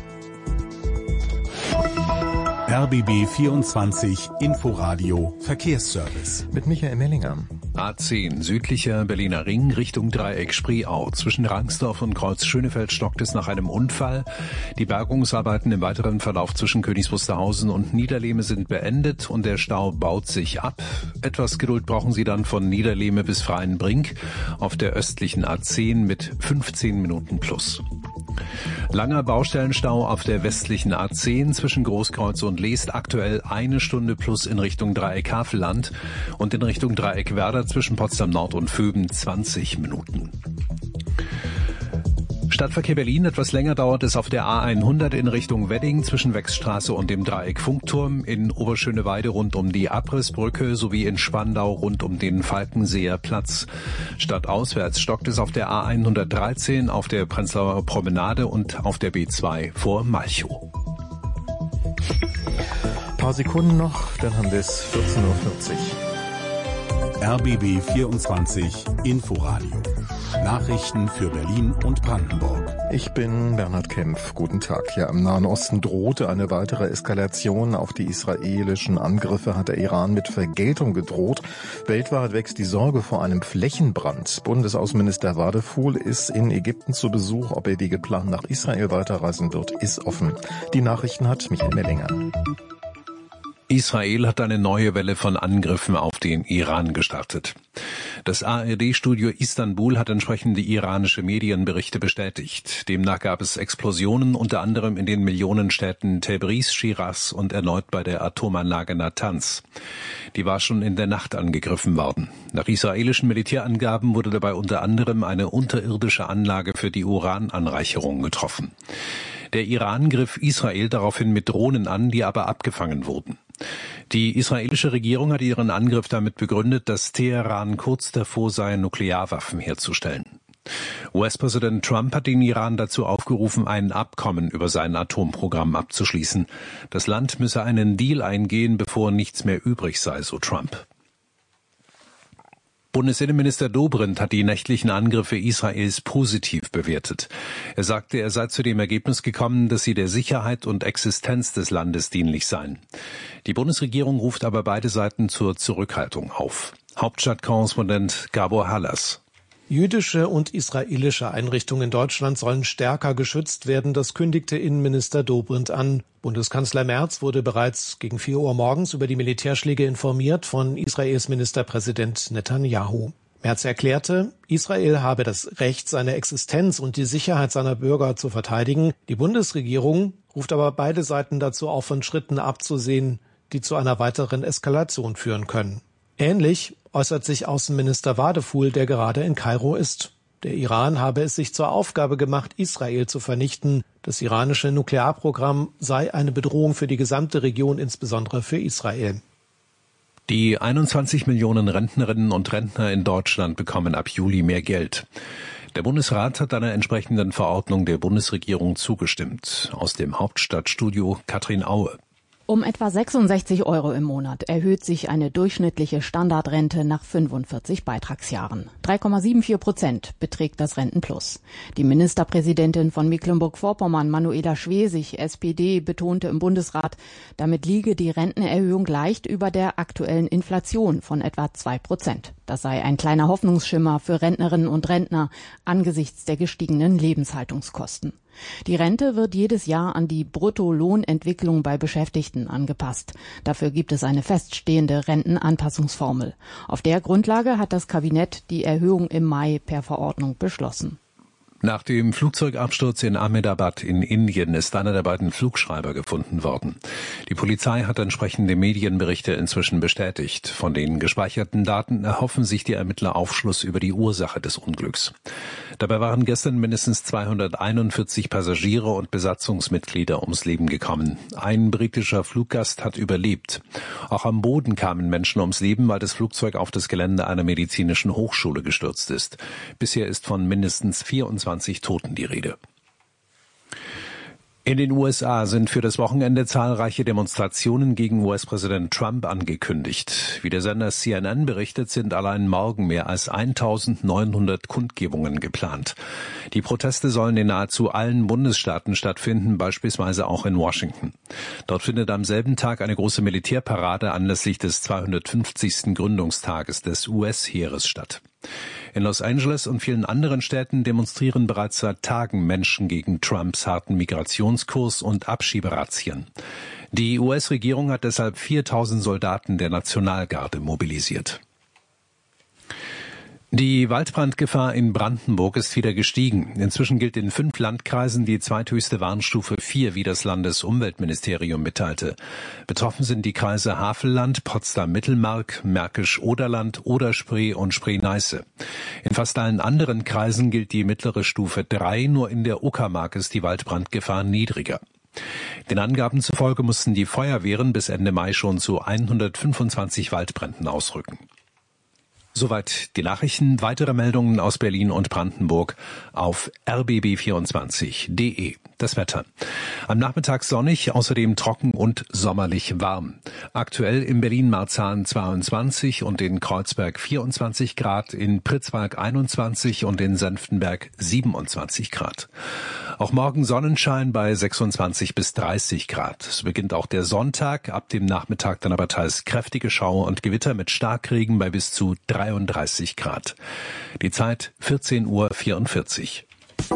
S6: R B B vierundzwanzig Inforadio Verkehrsservice.
S1: Mit Michael Mellinger.
S2: A zehn, südlicher Berliner Ring, Richtung Dreieck Spreeau. Zwischen Rangsdorf und Kreuz Schönefeld stockt es nach einem Unfall. Die Bergungsarbeiten im weiteren Verlauf zwischen Königs Wusterhausen und Niederlehme sind beendet und der Stau baut sich ab. Etwas Geduld brauchen Sie dann von Niederlehme bis Freienbrink auf der östlichen A zehn mit fünfzehn Minuten plus. Langer Baustellenstau auf der westlichen A zehn zwischen Großkreuz und Leest, aktuell eine Stunde plus in Richtung Dreieck Havelland und in Richtung Dreieck Werder zwischen Potsdam Nord und Vöben zwanzig Minuten. Stadtverkehr Berlin. Etwas länger dauert es auf der A hundert in Richtung Wedding zwischen Wechsstraße und dem Dreieck Funkturm, in Oberschöneweide rund um die Abrissbrücke sowie in Spandau rund um den Falkenseer Platz. Stadtauswärts stockt es auf der A hundertdreizehn, auf der Prenzlauer Promenade und auf der B zwei vor Malchow.
S1: Ein paar Sekunden noch, dann haben wir es vierzehn Uhr vierzig.
S6: R B B vierundzwanzig Inforadio. Nachrichten für Berlin und Brandenburg.
S1: Ich bin Bernhard Kempf. Guten Tag. Ja, im Nahen Osten drohte eine weitere Eskalation. Auf die israelischen Angriffe hat der Iran mit Vergeltung gedroht. Weltweit wächst die Sorge vor einem Flächenbrand. Bundesaußenminister Wadefuhl ist in Ägypten zu Besuch. Ob er wie geplant nach Israel weiterreisen wird, ist offen. Die Nachrichten hat Michael Mellinger.
S2: Israel hat eine neue Welle von Angriffen auf den Iran gestartet. Das A R D-Studio Istanbul hat entsprechende iranische Medienberichte bestätigt. Demnach gab es Explosionen unter anderem in den Millionenstädten Tebriz, Schiraz und erneut bei der Atomanlage Natanz. Die war schon in der Nacht angegriffen worden. Nach israelischen Militärangaben wurde dabei unter anderem eine unterirdische Anlage für die Urananreicherung getroffen. Der Iran griff Israel daraufhin mit Drohnen an, die aber abgefangen wurden. Die israelische Regierung hat ihren Angriff damit begründet, dass Teheran kurz davor sei, Nuklearwaffen herzustellen. U S-Präsident Trump hat den Iran dazu aufgerufen, ein Abkommen über sein Atomprogramm abzuschließen. Das Land müsse einen Deal eingehen, bevor nichts mehr übrig sei, so Trump. Bundesinnenminister Dobrindt hat die nächtlichen Angriffe Israels positiv bewertet. Er sagte, er sei zu dem Ergebnis gekommen, dass sie der Sicherheit und Existenz des Landes dienlich seien. Die Bundesregierung ruft aber beide Seiten zur Zurückhaltung auf. Hauptstadtkorrespondent Gabor Hallas.
S8: Jüdische und israelische Einrichtungen in Deutschland sollen stärker geschützt werden, das kündigte Innenminister Dobrindt an. Bundeskanzler Merz wurde bereits gegen vier Uhr morgens über die Militärschläge informiert von Israels Ministerpräsident Netanyahu. Merz erklärte, Israel habe das Recht, seine Existenz und die Sicherheit seiner Bürger zu verteidigen. Die Bundesregierung ruft aber beide Seiten dazu auf, von Schritten abzusehen, die zu einer weiteren Eskalation führen können. Ähnlich äußert sich Außenminister Wadefuhl, der gerade in Kairo ist. Der Iran habe es sich zur Aufgabe gemacht, Israel zu vernichten. Das iranische Nuklearprogramm sei eine Bedrohung für die gesamte Region, insbesondere für Israel.
S2: Die einundzwanzig Millionen Rentnerinnen und Rentner in Deutschland bekommen ab Juli mehr Geld. Der Bundesrat hat einer entsprechenden Verordnung der Bundesregierung zugestimmt. Aus dem Hauptstadtstudio Katrin Aue.
S4: Um etwa sechsundsechzig Euro im Monat erhöht sich eine durchschnittliche Standardrente nach fünfundvierzig Beitragsjahren. drei Komma vierundsiebzig Prozent beträgt das Rentenplus. Die Ministerpräsidentin von Mecklenburg-Vorpommern, Manuela Schwesig, S P D, betonte im Bundesrat, damit liege die Rentenerhöhung leicht über der aktuellen Inflation von etwa zwei Prozent. Das sei ein kleiner Hoffnungsschimmer für Rentnerinnen und Rentner angesichts der gestiegenen Lebenshaltungskosten. Die Rente wird jedes Jahr an die Bruttolohnentwicklung bei Beschäftigten angepasst. Dafür gibt es eine feststehende Rentenanpassungsformel. Auf der Grundlage hat das Kabinett die Erhöhung im Mai per Verordnung beschlossen.
S2: Nach dem Flugzeugabsturz in Ahmedabad in Indien ist einer der beiden Flugschreiber gefunden worden. Die Polizei hat entsprechende Medienberichte inzwischen bestätigt. Von den gespeicherten Daten erhoffen sich die Ermittler Aufschluss über die Ursache des Unglücks. Dabei waren gestern mindestens zweihunderteinundvierzig Passagiere und Besatzungsmitglieder ums Leben gekommen. Ein britischer Fluggast hat überlebt. Auch am Boden kamen Menschen ums Leben, weil das Flugzeug auf das Gelände einer medizinischen Hochschule gestürzt ist. Bisher ist von mindestens vierundzwanzig Toten die Rede. In den U S A sind für das Wochenende zahlreiche Demonstrationen gegen U S-Präsident Trump angekündigt. Wie der Sender C N N berichtet, sind allein morgen mehr als eintausendneunhundert Kundgebungen geplant. Die Proteste sollen in nahezu allen Bundesstaaten stattfinden, beispielsweise auch in Washington. Dort findet am selben Tag eine große Militärparade anlässlich des zweihundertfünfzigsten Gründungstages des U S-Heeres statt. In Los Angeles und vielen anderen Städten demonstrieren bereits seit Tagen Menschen gegen Trumps harten Migrationskurs und Abschieberazzien. Die U S-Regierung hat deshalb viertausend Soldaten der Nationalgarde mobilisiert. Die Waldbrandgefahr in Brandenburg ist wieder gestiegen. Inzwischen gilt in fünf Landkreisen die zweithöchste Warnstufe vier, wie das Landesumweltministerium mitteilte. Betroffen sind die Kreise Havelland, Potsdam-Mittelmark, Märkisch-Oderland, Oder-Spree und Spree-Neiße. In fast allen anderen Kreisen gilt die mittlere Stufe drei, nur in der Uckermark ist die Waldbrandgefahr niedriger. Den Angaben zufolge mussten die Feuerwehren bis Ende Mai schon zu hundertfünfundzwanzig Waldbränden ausrücken. Soweit die Nachrichten. Weitere Meldungen aus Berlin und Brandenburg auf r b b vierundzwanzig punkt d e. Das Wetter. Am Nachmittag sonnig, außerdem trocken und sommerlich warm. Aktuell in Berlin-Marzahn zweiundzwanzig und in Kreuzberg vierundzwanzig Grad, in Pritzwalk einundzwanzig und in Senftenberg siebenundzwanzig Grad. Auch morgen Sonnenschein bei sechsundzwanzig bis dreißig Grad. Es beginnt auch der Sonntag, ab dem Nachmittag dann aber teils kräftige Schauer und Gewitter mit Starkregen bei bis zu dreiunddreißig Grad. Die Zeit vierzehn Uhr vierundvierzig.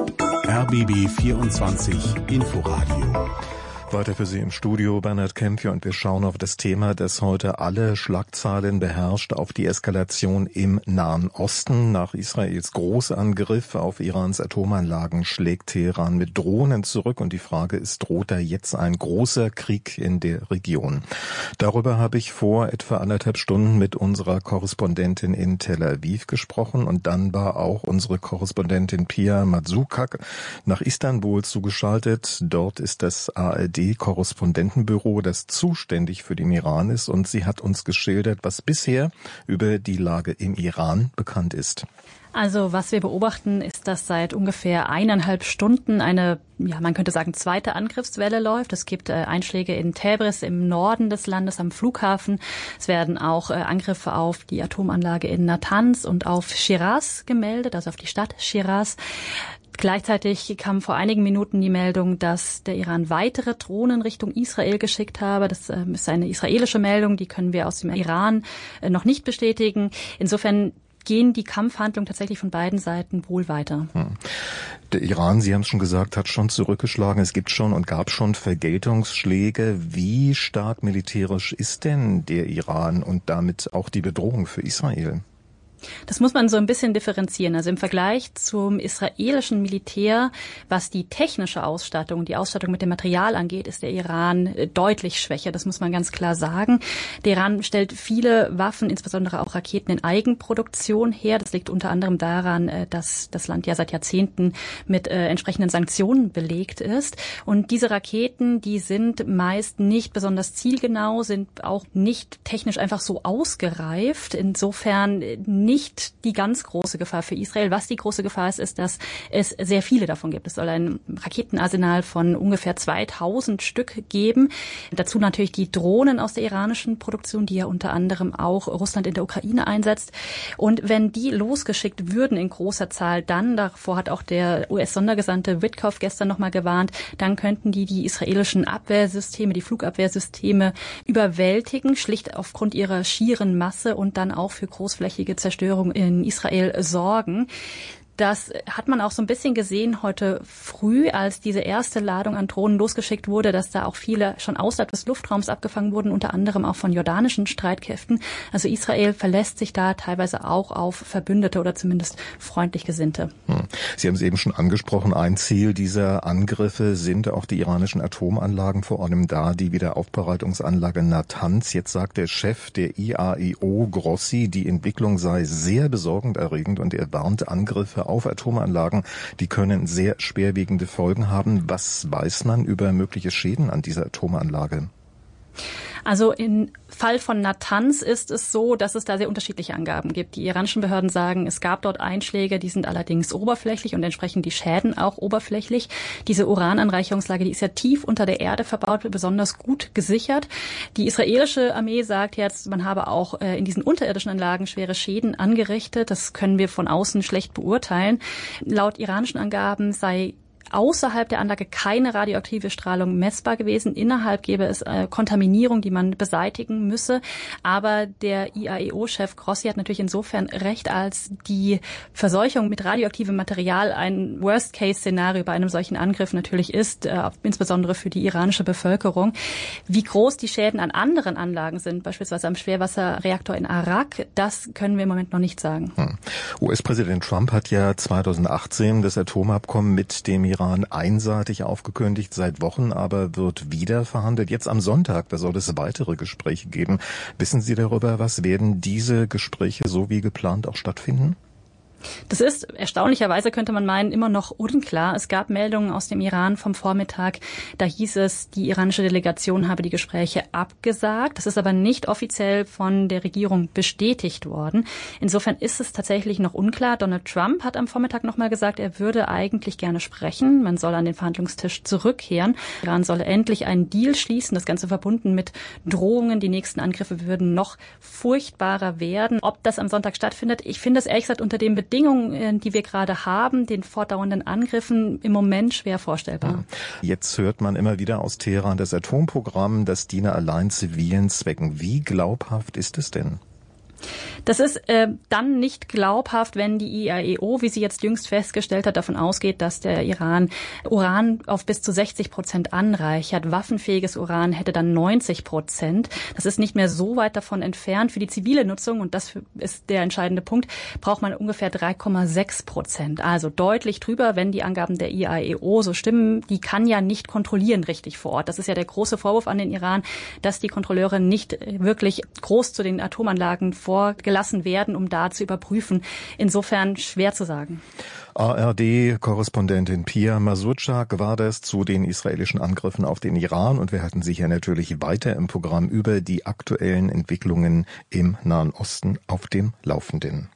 S6: R B B vierundzwanzig Inforadio.
S1: Weiter für Sie im Studio Bernhard Kempf und wir schauen auf das Thema, das heute alle Schlagzeilen beherrscht, auf die Eskalation im Nahen Osten. Nach Israels Großangriff auf Irans Atomanlagen schlägt Teheran mit Drohnen zurück und die Frage ist, droht da jetzt ein großer Krieg in der Region? Darüber habe ich vor etwa anderthalb Stunden mit unserer Korrespondentin in Tel Aviv gesprochen und dann war auch unsere Korrespondentin Pia Mazukak nach Istanbul zugeschaltet. Dort ist das A R D-Korrespondentenbüro, das zuständig für den Iran ist, und sie hat uns geschildert, was bisher über die Lage im Iran bekannt ist.
S5: Also was wir beobachten, ist, dass seit ungefähr eineinhalb Stunden eine, ja, man könnte sagen, zweite Angriffswelle läuft. Es gibt äh, Einschläge in Tebris im Norden des Landes am Flughafen. Es werden auch äh, Angriffe auf die Atomanlage in Natanz und auf Shiraz gemeldet, also auf die Stadt Shiraz. Gleichzeitig kam vor einigen Minuten die Meldung, dass der Iran weitere Drohnen Richtung Israel geschickt habe. Das äh, ist eine israelische Meldung, die können wir aus dem Iran äh, noch nicht bestätigen. Insofern gehen die Kampfhandlungen tatsächlich von beiden Seiten wohl weiter.
S1: Hm. Der Iran, Sie haben es schon gesagt, hat schon zurückgeschlagen. Es gibt schon und gab schon Vergeltungsschläge. Wie stark militärisch ist denn der Iran und damit auch die Bedrohung für Israel?
S5: Das muss man so ein bisschen differenzieren. Also im Vergleich zum israelischen Militär, was die technische Ausstattung, die Ausstattung mit dem Material angeht, ist der Iran deutlich schwächer. Das muss man ganz klar sagen. Der Iran stellt viele Waffen, insbesondere auch Raketen in Eigenproduktion her. Das liegt unter anderem daran, dass das Land ja seit Jahrzehnten mit äh, entsprechenden Sanktionen belegt ist. Und diese Raketen, die sind meist nicht besonders zielgenau, sind auch nicht technisch einfach so ausgereift. Insofern nicht die ganz große Gefahr für Israel. Was die große Gefahr ist, ist, dass es sehr viele davon gibt. Es soll ein Raketenarsenal von ungefähr zweitausend Stück geben. Dazu natürlich die Drohnen aus der iranischen Produktion, die ja unter anderem auch Russland in der Ukraine einsetzt. Und wenn die losgeschickt würden in großer Zahl, dann, davor hat auch der U S-Sondergesandte Witkoff gestern nochmal gewarnt, dann könnten die die israelischen Abwehrsysteme, die Flugabwehrsysteme überwältigen, schlicht aufgrund ihrer schieren Masse und dann auch für großflächige Zerstörung in Israel sorgen. Das hat man auch so ein bisschen gesehen heute früh, als diese erste Ladung an Drohnen losgeschickt wurde, dass da auch viele schon außerhalb des Luftraums abgefangen wurden, unter anderem auch von jordanischen Streitkräften. Also Israel verlässt sich da teilweise auch auf Verbündete oder zumindest freundlich Gesinnte.
S1: Sie haben es eben schon angesprochen, ein Ziel dieser Angriffe sind auch die iranischen Atomanlagen, vor allem da die Wiederaufbereitungsanlage Natanz. Jetzt sagt der Chef der I A E O, Grossi, die Entwicklung sei sehr besorgniserregend und er warnt Angriffe auf Atomanlagen, die können sehr schwerwiegende Folgen haben. Was weiß man über mögliche Schäden an dieser Atomanlage?
S5: Also im Fall von Natanz ist es so, dass es da sehr unterschiedliche Angaben gibt. Die iranischen Behörden sagen, es gab dort Einschläge, die sind allerdings oberflächlich und entsprechend die Schäden auch oberflächlich. Diese Urananreicherungslage, die ist ja tief unter der Erde verbaut, besonders gut gesichert. Die israelische Armee sagt jetzt, man habe auch in diesen unterirdischen Anlagen schwere Schäden angerichtet. Das können wir von außen schlecht beurteilen. Laut iranischen Angaben sei außerhalb der Anlage keine radioaktive Strahlung messbar gewesen. Innerhalb gäbe es äh, Kontaminierung, die man beseitigen müsse. Aber der I A E O-Chef Grossi hat natürlich insofern recht, als die Verseuchung mit radioaktivem Material ein Worst-Case-Szenario bei einem solchen Angriff natürlich ist, äh, insbesondere für die iranische Bevölkerung. Wie groß die Schäden an anderen Anlagen sind, beispielsweise am Schwerwasserreaktor in Arak, das können wir im Moment noch nicht sagen.
S1: Hm. U S-Präsident Trump hat ja zweitausendachtzehn das Atomabkommen mit dem Iran einseitig aufgekündigt, seit Wochen aber wird wieder verhandelt. Jetzt am Sonntag, da soll es weitere Gespräche geben. Wissen Sie darüber, was werden diese Gespräche so wie geplant auch stattfinden?
S5: Das ist erstaunlicherweise, könnte man meinen, immer noch unklar. Es gab Meldungen aus dem Iran vom Vormittag. Da hieß es, die iranische Delegation habe die Gespräche abgesagt. Das ist aber nicht offiziell von der Regierung bestätigt worden. Insofern ist es tatsächlich noch unklar. Donald Trump hat am Vormittag nochmal gesagt, er würde eigentlich gerne sprechen. Man soll an den Verhandlungstisch zurückkehren. Iran solle endlich einen Deal schließen. Das Ganze verbunden mit Drohungen. Die nächsten Angriffe würden noch furchtbarer werden. Ob das am Sonntag stattfindet, ich finde es ehrlich gesagt unter dem Bedingungen, die wir gerade haben, den fortdauernden Angriffen, im Moment schwer vorstellbar.
S1: Jetzt hört man immer wieder aus Teheran, das Atomprogramm, das diene allein zivilen Zwecken. Wie glaubhaft ist es denn?
S5: Das ist äh, dann nicht glaubhaft, wenn die I A E O, wie sie jetzt jüngst festgestellt hat, davon ausgeht, dass der Iran Uran auf bis zu sechzig Prozent anreichert. Waffenfähiges Uran hätte dann neunzig Prozent. Das ist nicht mehr so weit davon entfernt. Für die zivile Nutzung, und das ist der entscheidende Punkt, braucht man ungefähr drei Komma sechs Prozent. Also deutlich drüber, wenn die Angaben der I A E O so stimmen. Die kann ja nicht kontrollieren richtig vor Ort. Das ist ja der große Vorwurf an den Iran, dass die Kontrolleure nicht wirklich groß zu den Atomanlagen vorgelassen werden, um da zu überprüfen. Insofern schwer zu sagen.
S1: A R D-Korrespondentin Pia Masutschak war das zu den israelischen Angriffen auf den Iran, und wir halten Sie ja natürlich weiter im Programm über die aktuellen Entwicklungen im Nahen Osten auf dem Laufenden.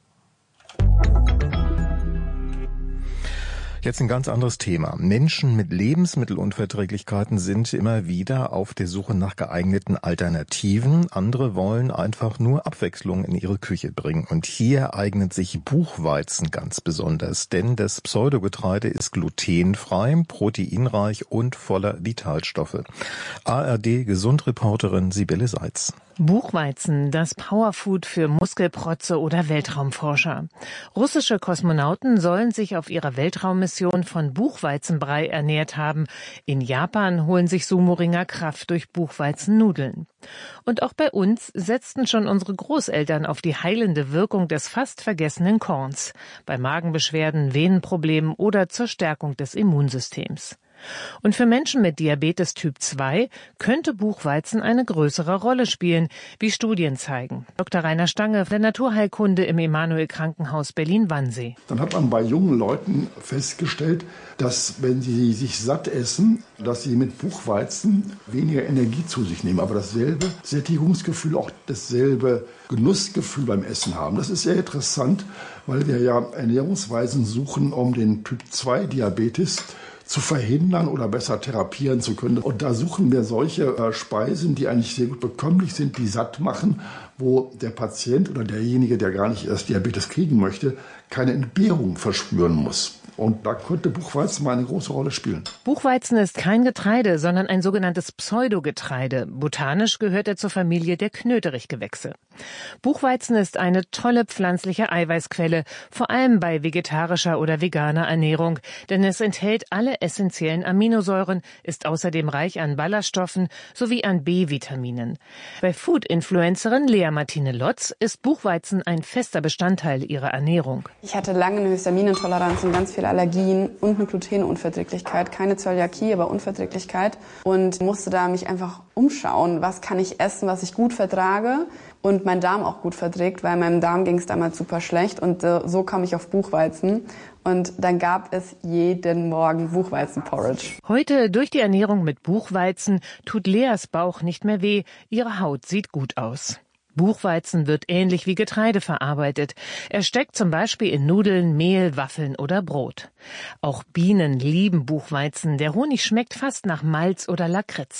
S1: Jetzt ein ganz anderes Thema. Menschen mit Lebensmittelunverträglichkeiten sind immer wieder auf der Suche nach geeigneten Alternativen. Andere wollen einfach nur Abwechslung in ihre Küche bringen. Und hier eignet sich Buchweizen ganz besonders, denn das Pseudogetreide ist glutenfrei, proteinreich und voller Vitalstoffe. A R D-Gesundreporterin Sibylle Seitz.
S7: Buchweizen, das Powerfood für Muskelprotze oder Weltraumforscher. Russische Kosmonauten sollen sich auf ihrer Weltraummission von Buchweizenbrei ernährt haben. In Japan holen sich Sumo-Ringer Kraft durch Buchweizennudeln. Und auch bei uns setzten schon unsere Großeltern auf die heilende Wirkung des fast vergessenen Korns. Bei Magenbeschwerden, Venenproblemen oder zur Stärkung des Immunsystems. Und für Menschen mit Diabetes Typ zwei könnte Buchweizen eine größere Rolle spielen, wie Studien zeigen. Doktor Rainer Stange der Naturheilkunde im Emanuel-Krankenhaus Berlin-Wannsee.
S12: Dann hat man bei jungen Leuten festgestellt, dass wenn sie sich satt essen, dass sie mit Buchweizen weniger Energie zu sich nehmen, aber dasselbe Sättigungsgefühl, auch dasselbe Genussgefühl beim Essen haben. Das ist sehr interessant, weil wir ja Ernährungsweisen suchen, um den Typ zwei Diabetes zu verhindern oder besser therapieren zu können. Und da suchen wir solche äh, Speisen, die eigentlich sehr gut bekömmlich sind, die satt machen, wo der Patient oder derjenige, der gar nicht erst Diabetes kriegen möchte, keine Entbehrung verspüren muss. Und da könnte Buchweizen mal eine große Rolle spielen.
S7: Buchweizen ist kein Getreide, sondern ein sogenanntes Pseudogetreide. Botanisch gehört er zur Familie der Knöterichgewächse. Buchweizen ist eine tolle pflanzliche Eiweißquelle, vor allem bei vegetarischer oder veganer Ernährung, denn es enthält alle essentiellen Aminosäuren, ist außerdem reich an Ballaststoffen sowie an B-Vitaminen. Bei Food-Influencerin Lea Martine Lotz ist Buchweizen ein fester Bestandteil ihrer Ernährung.
S23: Ich hatte lange eine Histaminintoleranz und ganz viele Allergien und eine Glutenunverträglichkeit. Keine Zöliakie, aber Unverträglichkeit. Und musste da mich einfach umschauen, was kann ich essen, was ich gut vertrage und mein Darm auch gut verträgt, weil meinem Darm ging es damals super schlecht. Und äh, so kam ich auf Buchweizen. Und dann gab es jeden Morgen Buchweizenporridge.
S7: Heute durch die Ernährung mit Buchweizen tut Leas Bauch nicht mehr weh. Ihre Haut sieht gut aus. Buchweizen wird ähnlich wie Getreide verarbeitet. Er steckt zum Beispiel in Nudeln, Mehl, Waffeln oder Brot. Auch Bienen lieben Buchweizen. Der Honig schmeckt fast nach Malz oder Lakritz.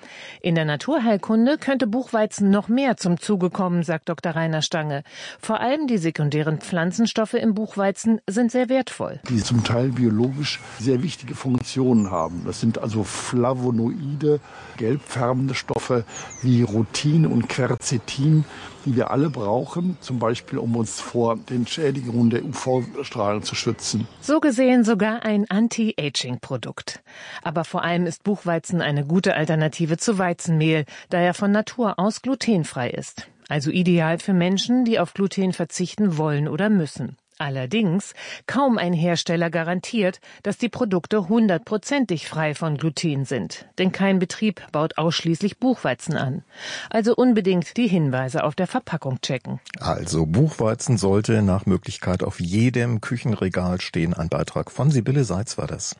S7: In der Naturheilkunde könnte Buchweizen noch mehr zum Zuge kommen, sagt Doktor Rainer Stange. Vor allem die sekundären Pflanzenstoffe im Buchweizen sind sehr wertvoll.
S12: Die zum Teil biologisch sehr wichtige Funktionen haben. Das sind also Flavonoide, gelbfärbende Stoffe wie Rutin und Quercetin, die wir alle brauchen, zum Beispiel um uns vor den Schädigungen der U V-Strahlen zu schützen.
S7: So gesehen sogar ein Anti-Aging-Produkt. Aber vor allem ist Buchweizen eine gute Alternative zu Weizenmehl, da er von Natur aus glutenfrei ist. Also ideal für Menschen, die auf Gluten verzichten wollen oder müssen. Allerdings, kaum ein Hersteller garantiert, dass die Produkte hundertprozentig frei von Gluten sind. Denn kein Betrieb baut ausschließlich Buchweizen an. Also unbedingt die Hinweise auf der Verpackung checken.
S1: Also Buchweizen sollte nach Möglichkeit auf jedem Küchenregal stehen. Ein Beitrag von Sibylle Seitz war das.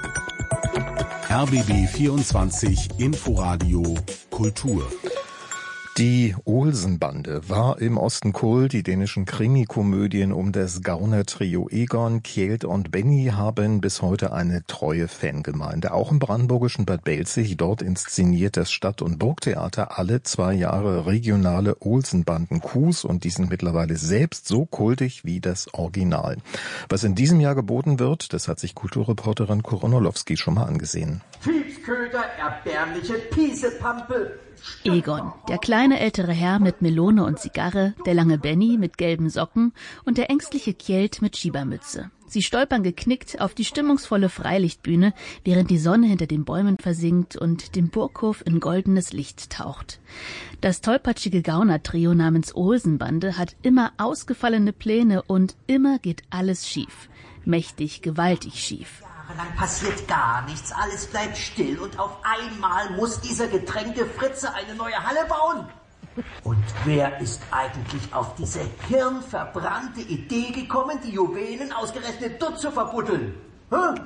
S6: R B B vierundzwanzig Inforadio Kultur.
S1: Die Olsen-Bande war im Osten Kult. Die dänischen Krimikomödien um das Gauner-Trio Egon, Kjeld und Benny haben bis heute eine treue Fangemeinde. Auch im brandenburgischen Bad Belzig, dort inszeniert das Stadt- und Burgtheater alle zwei Jahre regionale Olsen-Banden-Coups und die sind mittlerweile selbst so kultig wie das Original. Was in diesem Jahr geboten wird, das hat sich Kulturreporterin Koronolowski schon mal angesehen.
S11: Typsköder, erbärmliche Piesepampel.
S13: Egon, der kleine ältere Herr mit Melone und Zigarre, der lange Benny mit gelben Socken und der ängstliche Kjeld mit Schiebermütze. Sie stolpern geknickt auf die stimmungsvolle Freilichtbühne, während die Sonne hinter den Bäumen versinkt und den Burghof in goldenes Licht taucht. Das tollpatschige Gauner-Trio namens Olsen-Bande hat immer ausgefallene Pläne und immer geht alles schief. Mächtig, gewaltig schief.
S11: Lang passiert gar nichts, alles bleibt still und auf einmal muss dieser getränkte Fritze eine neue Halle bauen. Und wer ist eigentlich auf diese hirnverbrannte Idee gekommen, die Juwelen ausgerechnet dort zu verbuddeln? Hm?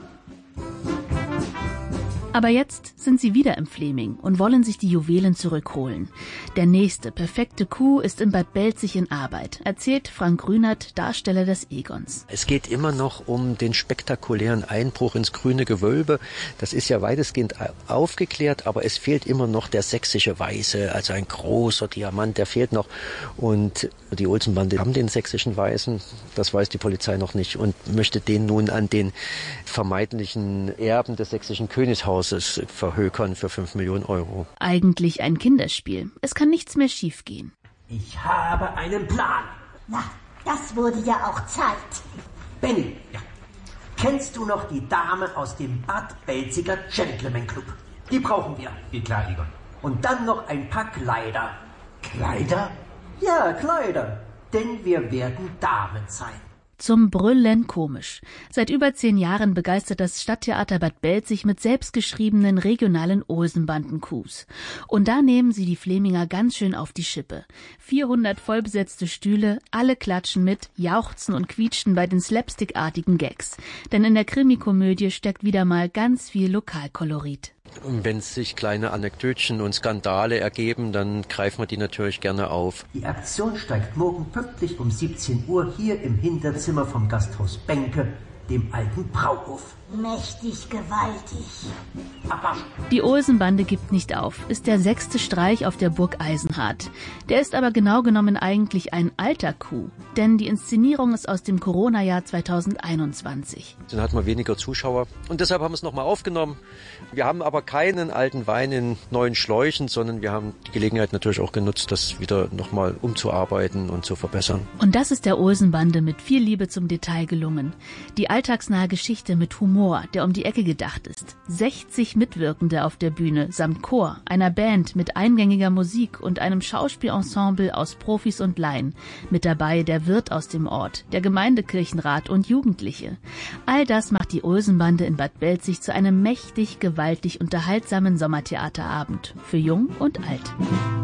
S13: Aber jetzt sind sie wieder im Fleming und wollen sich die Juwelen zurückholen. Der nächste perfekte Coup ist in Bad Belzig in Arbeit, erzählt Frank Grünert, Darsteller des Egons.
S14: Es geht immer noch um den spektakulären Einbruch ins grüne Gewölbe. Das ist ja weitestgehend aufgeklärt, aber es fehlt immer noch der sächsische Weiße, also ein großer Diamant, der fehlt noch. Und die Olsen-Bande haben den sächsischen Weißen, das weiß die Polizei noch nicht und möchte den nun an den vermeintlichen Erben des sächsischen Königshauses verhökern für fünf Millionen Euro.
S13: Eigentlich ein Kinderspiel. Es kann nichts mehr schiefgehen.
S11: Ich habe einen Plan.
S24: Na, das wurde ja auch Zeit.
S11: Benny, ja. Kennst du noch die Dame aus dem Bad Belziger Gentleman Club? Die brauchen wir.
S17: Geht klar, Egon.
S11: Und dann noch ein paar Kleider.
S17: Kleider?
S11: Ja, Kleider. Denn wir werden Damen sein.
S13: Zum Brüllen komisch. Seit über zehn Jahren begeistert das Stadttheater Bad Belzig mit selbstgeschriebenen regionalen Olsen-Banden-Coups. Und da nehmen sie die Fleminger ganz schön auf die Schippe. vierhundert vollbesetzte Stühle, alle klatschen mit, jauchzen und quietschen bei den slapstickartigen Gags. Denn in der Krimikomödie steckt wieder mal ganz viel Lokalkolorit.
S14: Wenn sich kleine Anekdötchen und Skandale ergeben, dann greifen wir die natürlich gerne auf.
S11: Die Aktion steigt morgen pünktlich um siebzehn Uhr hier im Hinterzimmer vom Gasthaus Benke, dem alten Brauhof.
S24: Mächtig gewaltig.
S11: Aber
S13: die Olsen-Bande gibt nicht auf, ist der sechste Streich auf der Burg Eisenhardt. Der ist aber genau genommen eigentlich ein alter Coup, denn die Inszenierung ist aus dem Corona-Jahr zweitausendeinundzwanzig.
S14: Dann hatten wir weniger Zuschauer und deshalb haben wir es nochmal aufgenommen. Wir haben aber keinen alten Wein in neuen Schläuchen, sondern wir haben die Gelegenheit natürlich auch genutzt, das wieder nochmal umzuarbeiten und zu verbessern.
S13: Und das ist der Olsen-Bande mit viel Liebe zum Detail gelungen. Die alltagsnahe Geschichte mit Humor, der um die Ecke gedacht ist. sechzig Mitwirkende auf der Bühne samt Chor, einer Band mit eingängiger Musik und einem Schauspielensemble aus Profis und Laien. Mit dabei der Wirt aus dem Ort, der Gemeindekirchenrat und Jugendliche. All das macht die Olsen-Bande in Bad Belzig zu einem mächtig, gewaltig unterhaltsamen Sommertheaterabend. Für Jung und Alt.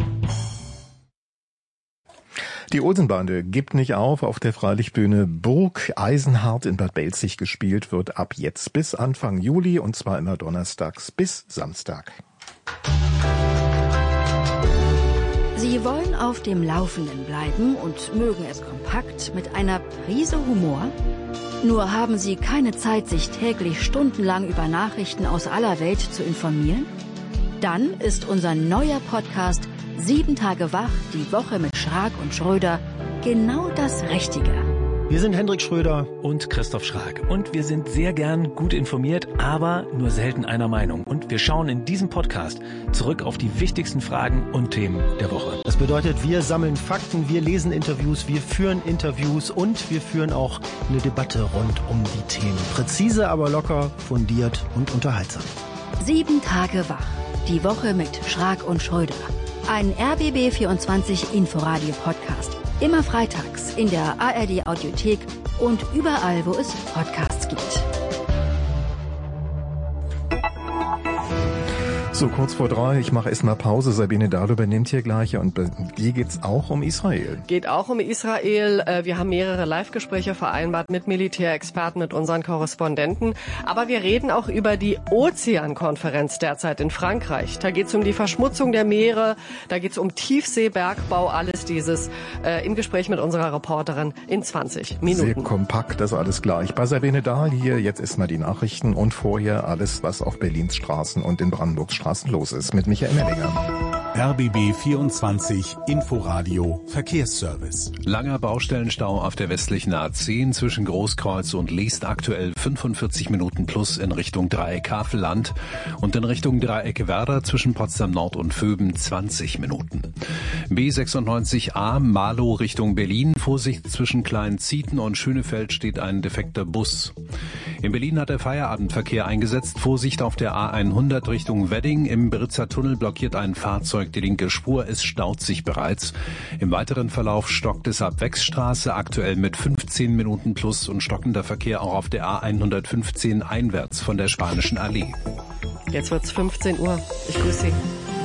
S1: Die Olsen-Bande gibt nicht auf. Auf der Freilichtbühne Burg Eisenhardt in Bad Belzig gespielt wird ab jetzt bis Anfang Juli und zwar immer donnerstags bis Samstag.
S25: Sie wollen auf dem Laufenden bleiben und mögen es kompakt mit einer Prise Humor? Nur haben Sie keine Zeit, sich täglich stundenlang über Nachrichten aus aller Welt zu informieren? Dann ist unser neuer Podcast Sieben Tage wach, die Woche mit Schrag und Schröder genau das Richtige.
S10: Wir sind Hendrik Schröder und Christoph Schrag und wir sind sehr gern gut informiert, aber nur selten einer Meinung. Und wir schauen in diesem Podcast zurück auf die wichtigsten Fragen und Themen der Woche.
S15: Das bedeutet, wir sammeln Fakten, wir lesen Interviews, wir führen Interviews und wir führen auch eine Debatte rund um die Themen. Präzise, aber locker, fundiert und unterhaltsam.
S25: Sieben Tage wach, die Woche mit Schrag und Schröder. Ein R B B vierundzwanzig Inforadio-Podcast. Immer freitags in der A R D-Audiothek und überall, wo es Podcasts gibt.
S1: So, kurz vor drei, ich mache erstmal Pause. Sabine Dahl übernimmt hier gleich. Und hier geht's auch um Israel.
S16: Geht auch um Israel. Wir haben mehrere Live-Gespräche vereinbart mit Militärexperten, mit unseren Korrespondenten. Aber wir reden auch über die Ozeankonferenz derzeit in Frankreich. Da geht's um die Verschmutzung der Meere, da geht's um Tiefseebergbau, alles dieses äh, im Gespräch mit unserer Reporterin in zwanzig Minuten.
S1: Sehr kompakt, also alles gleich. Bei Sabine Dahl hier jetzt erstmal die Nachrichten und vorher alles, was auf Berlins Straßen und in Brandenburgs Straßen los ist, mit Michael Mellinger.
S6: R B B vierundzwanzig Inforadio Verkehrsservice.
S2: Langer Baustellenstau auf der westlichen A zehn zwischen Großkreuz und Liest, aktuell fünfundvierzig Minuten plus in Richtung Dreieck Havelland und in Richtung Dreieck Werder zwischen Potsdam Nord und Vöben zwanzig Minuten. B sechsundneunzig A Marlow Richtung Berlin, Vorsicht zwischen Kleinzieten und Schönefeld steht ein defekter Bus. In Berlin hat der Feierabendverkehr eingesetzt, Vorsicht auf der A hundert Richtung Wedding, im Britzer Tunnel blockiert ein Fahrzeug die linke Spur, es staut sich bereits. Im weiteren Verlauf stockt es ab Wechsstraße, aktuell mit fünfzehn Minuten plus und stockender Verkehr auch auf der A hundertfünfzehn einwärts von der Spanischen Allee.
S16: Jetzt wird's fünfzehn Uhr. Ich grüße Sie.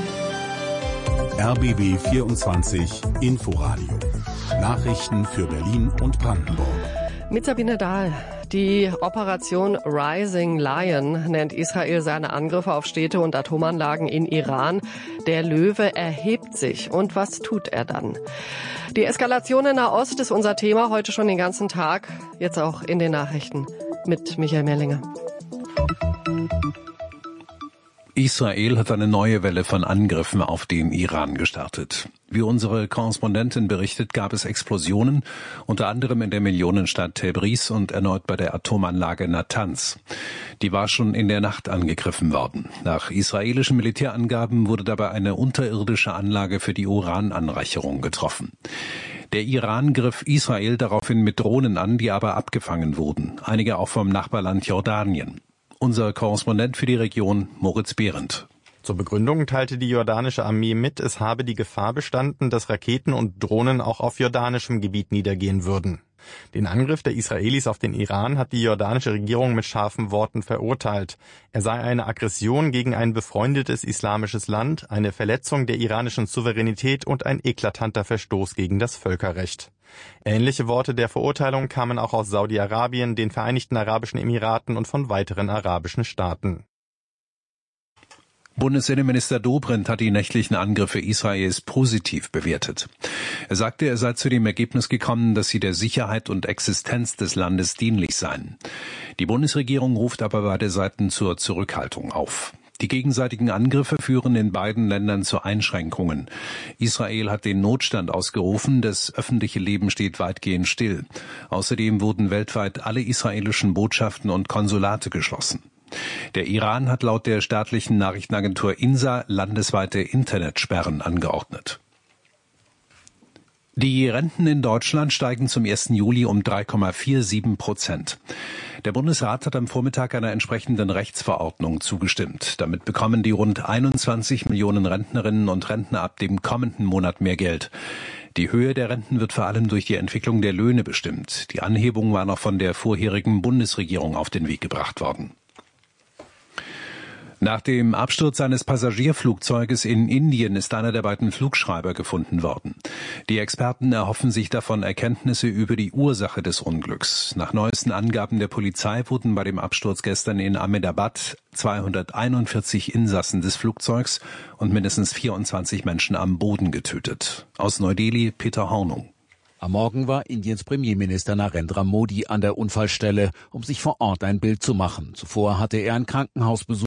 S6: R B B vierundzwanzig Inforadio. Nachrichten für Berlin und Brandenburg.
S16: Mit Sabine Dahl. Die Operation Rising Lion nennt Israel seine Angriffe auf Städte und Atomanlagen in Iran. Der Löwe erhebt sich. Und was tut er dann? Die Eskalation in Nahost ist unser Thema heute schon den ganzen Tag. Jetzt auch in den Nachrichten mit Michael Merlinger.
S2: Israel hat eine neue Welle von Angriffen auf den Iran gestartet. Wie unsere Korrespondentin berichtet, gab es Explosionen, unter anderem in der Millionenstadt Tabriz und erneut bei der Atomanlage Natanz. Die war schon in der Nacht angegriffen worden. Nach israelischen Militärangaben wurde dabei eine unterirdische Anlage für die Urananreicherung getroffen. Der Iran griff Israel daraufhin mit Drohnen an, die aber abgefangen wurden, einige auch vom Nachbarland Jordanien. Unser Korrespondent für die Region, Moritz Behrendt.
S18: Zur Begründung teilte die jordanische Armee mit, es habe die Gefahr bestanden, dass Raketen und Drohnen auch auf jordanischem Gebiet niedergehen würden. Den Angriff der Israelis auf den Iran hat die jordanische Regierung mit scharfen Worten verurteilt. Er sei eine Aggression gegen ein befreundetes islamisches Land, eine Verletzung der iranischen Souveränität und ein eklatanter Verstoß gegen das Völkerrecht. Ähnliche Worte der Verurteilung kamen auch aus Saudi-Arabien, den Vereinigten Arabischen Emiraten und von weiteren arabischen Staaten.
S2: Bundesinnenminister Dobrindt hat die nächtlichen Angriffe Israels positiv bewertet. Er sagte, er sei zu dem Ergebnis gekommen, dass sie der Sicherheit und Existenz des Landes dienlich seien. Die Bundesregierung ruft aber beide Seiten zur Zurückhaltung auf. Die gegenseitigen Angriffe führen in beiden Ländern zu Einschränkungen. Israel hat den Notstand ausgerufen, das öffentliche Leben steht weitgehend still. Außerdem wurden weltweit alle israelischen Botschaften und Konsulate geschlossen. Der Iran hat laut der staatlichen Nachrichtenagentur INSA landesweite Internetsperren angeordnet. Die Renten in Deutschland steigen zum ersten Juli um drei Komma siebenundvierzig Prozent. Der Bundesrat hat am Vormittag einer entsprechenden Rechtsverordnung zugestimmt. Damit bekommen die rund einundzwanzig Millionen Rentnerinnen und Rentner ab dem kommenden Monat mehr Geld. Die Höhe der Renten wird vor allem durch die Entwicklung der Löhne bestimmt. Die Anhebung war noch von der vorherigen Bundesregierung auf den Weg gebracht worden. Nach dem Absturz eines Passagierflugzeuges in Indien ist einer der beiden Flugschreiber gefunden worden. Die Experten erhoffen sich davon Erkenntnisse über die Ursache des Unglücks. Nach neuesten Angaben der Polizei wurden bei dem Absturz gestern in Ahmedabad zweihunderteinundvierzig Insassen des Flugzeugs und mindestens vierundzwanzig Menschen am Boden getötet. Aus Neu-Delhi Peter Hornung.
S19: Am Morgen war Indiens Premierminister Narendra Modi an der Unfallstelle, um sich vor Ort ein Bild zu machen. Zuvor hatte er ein Krankenhaus besucht.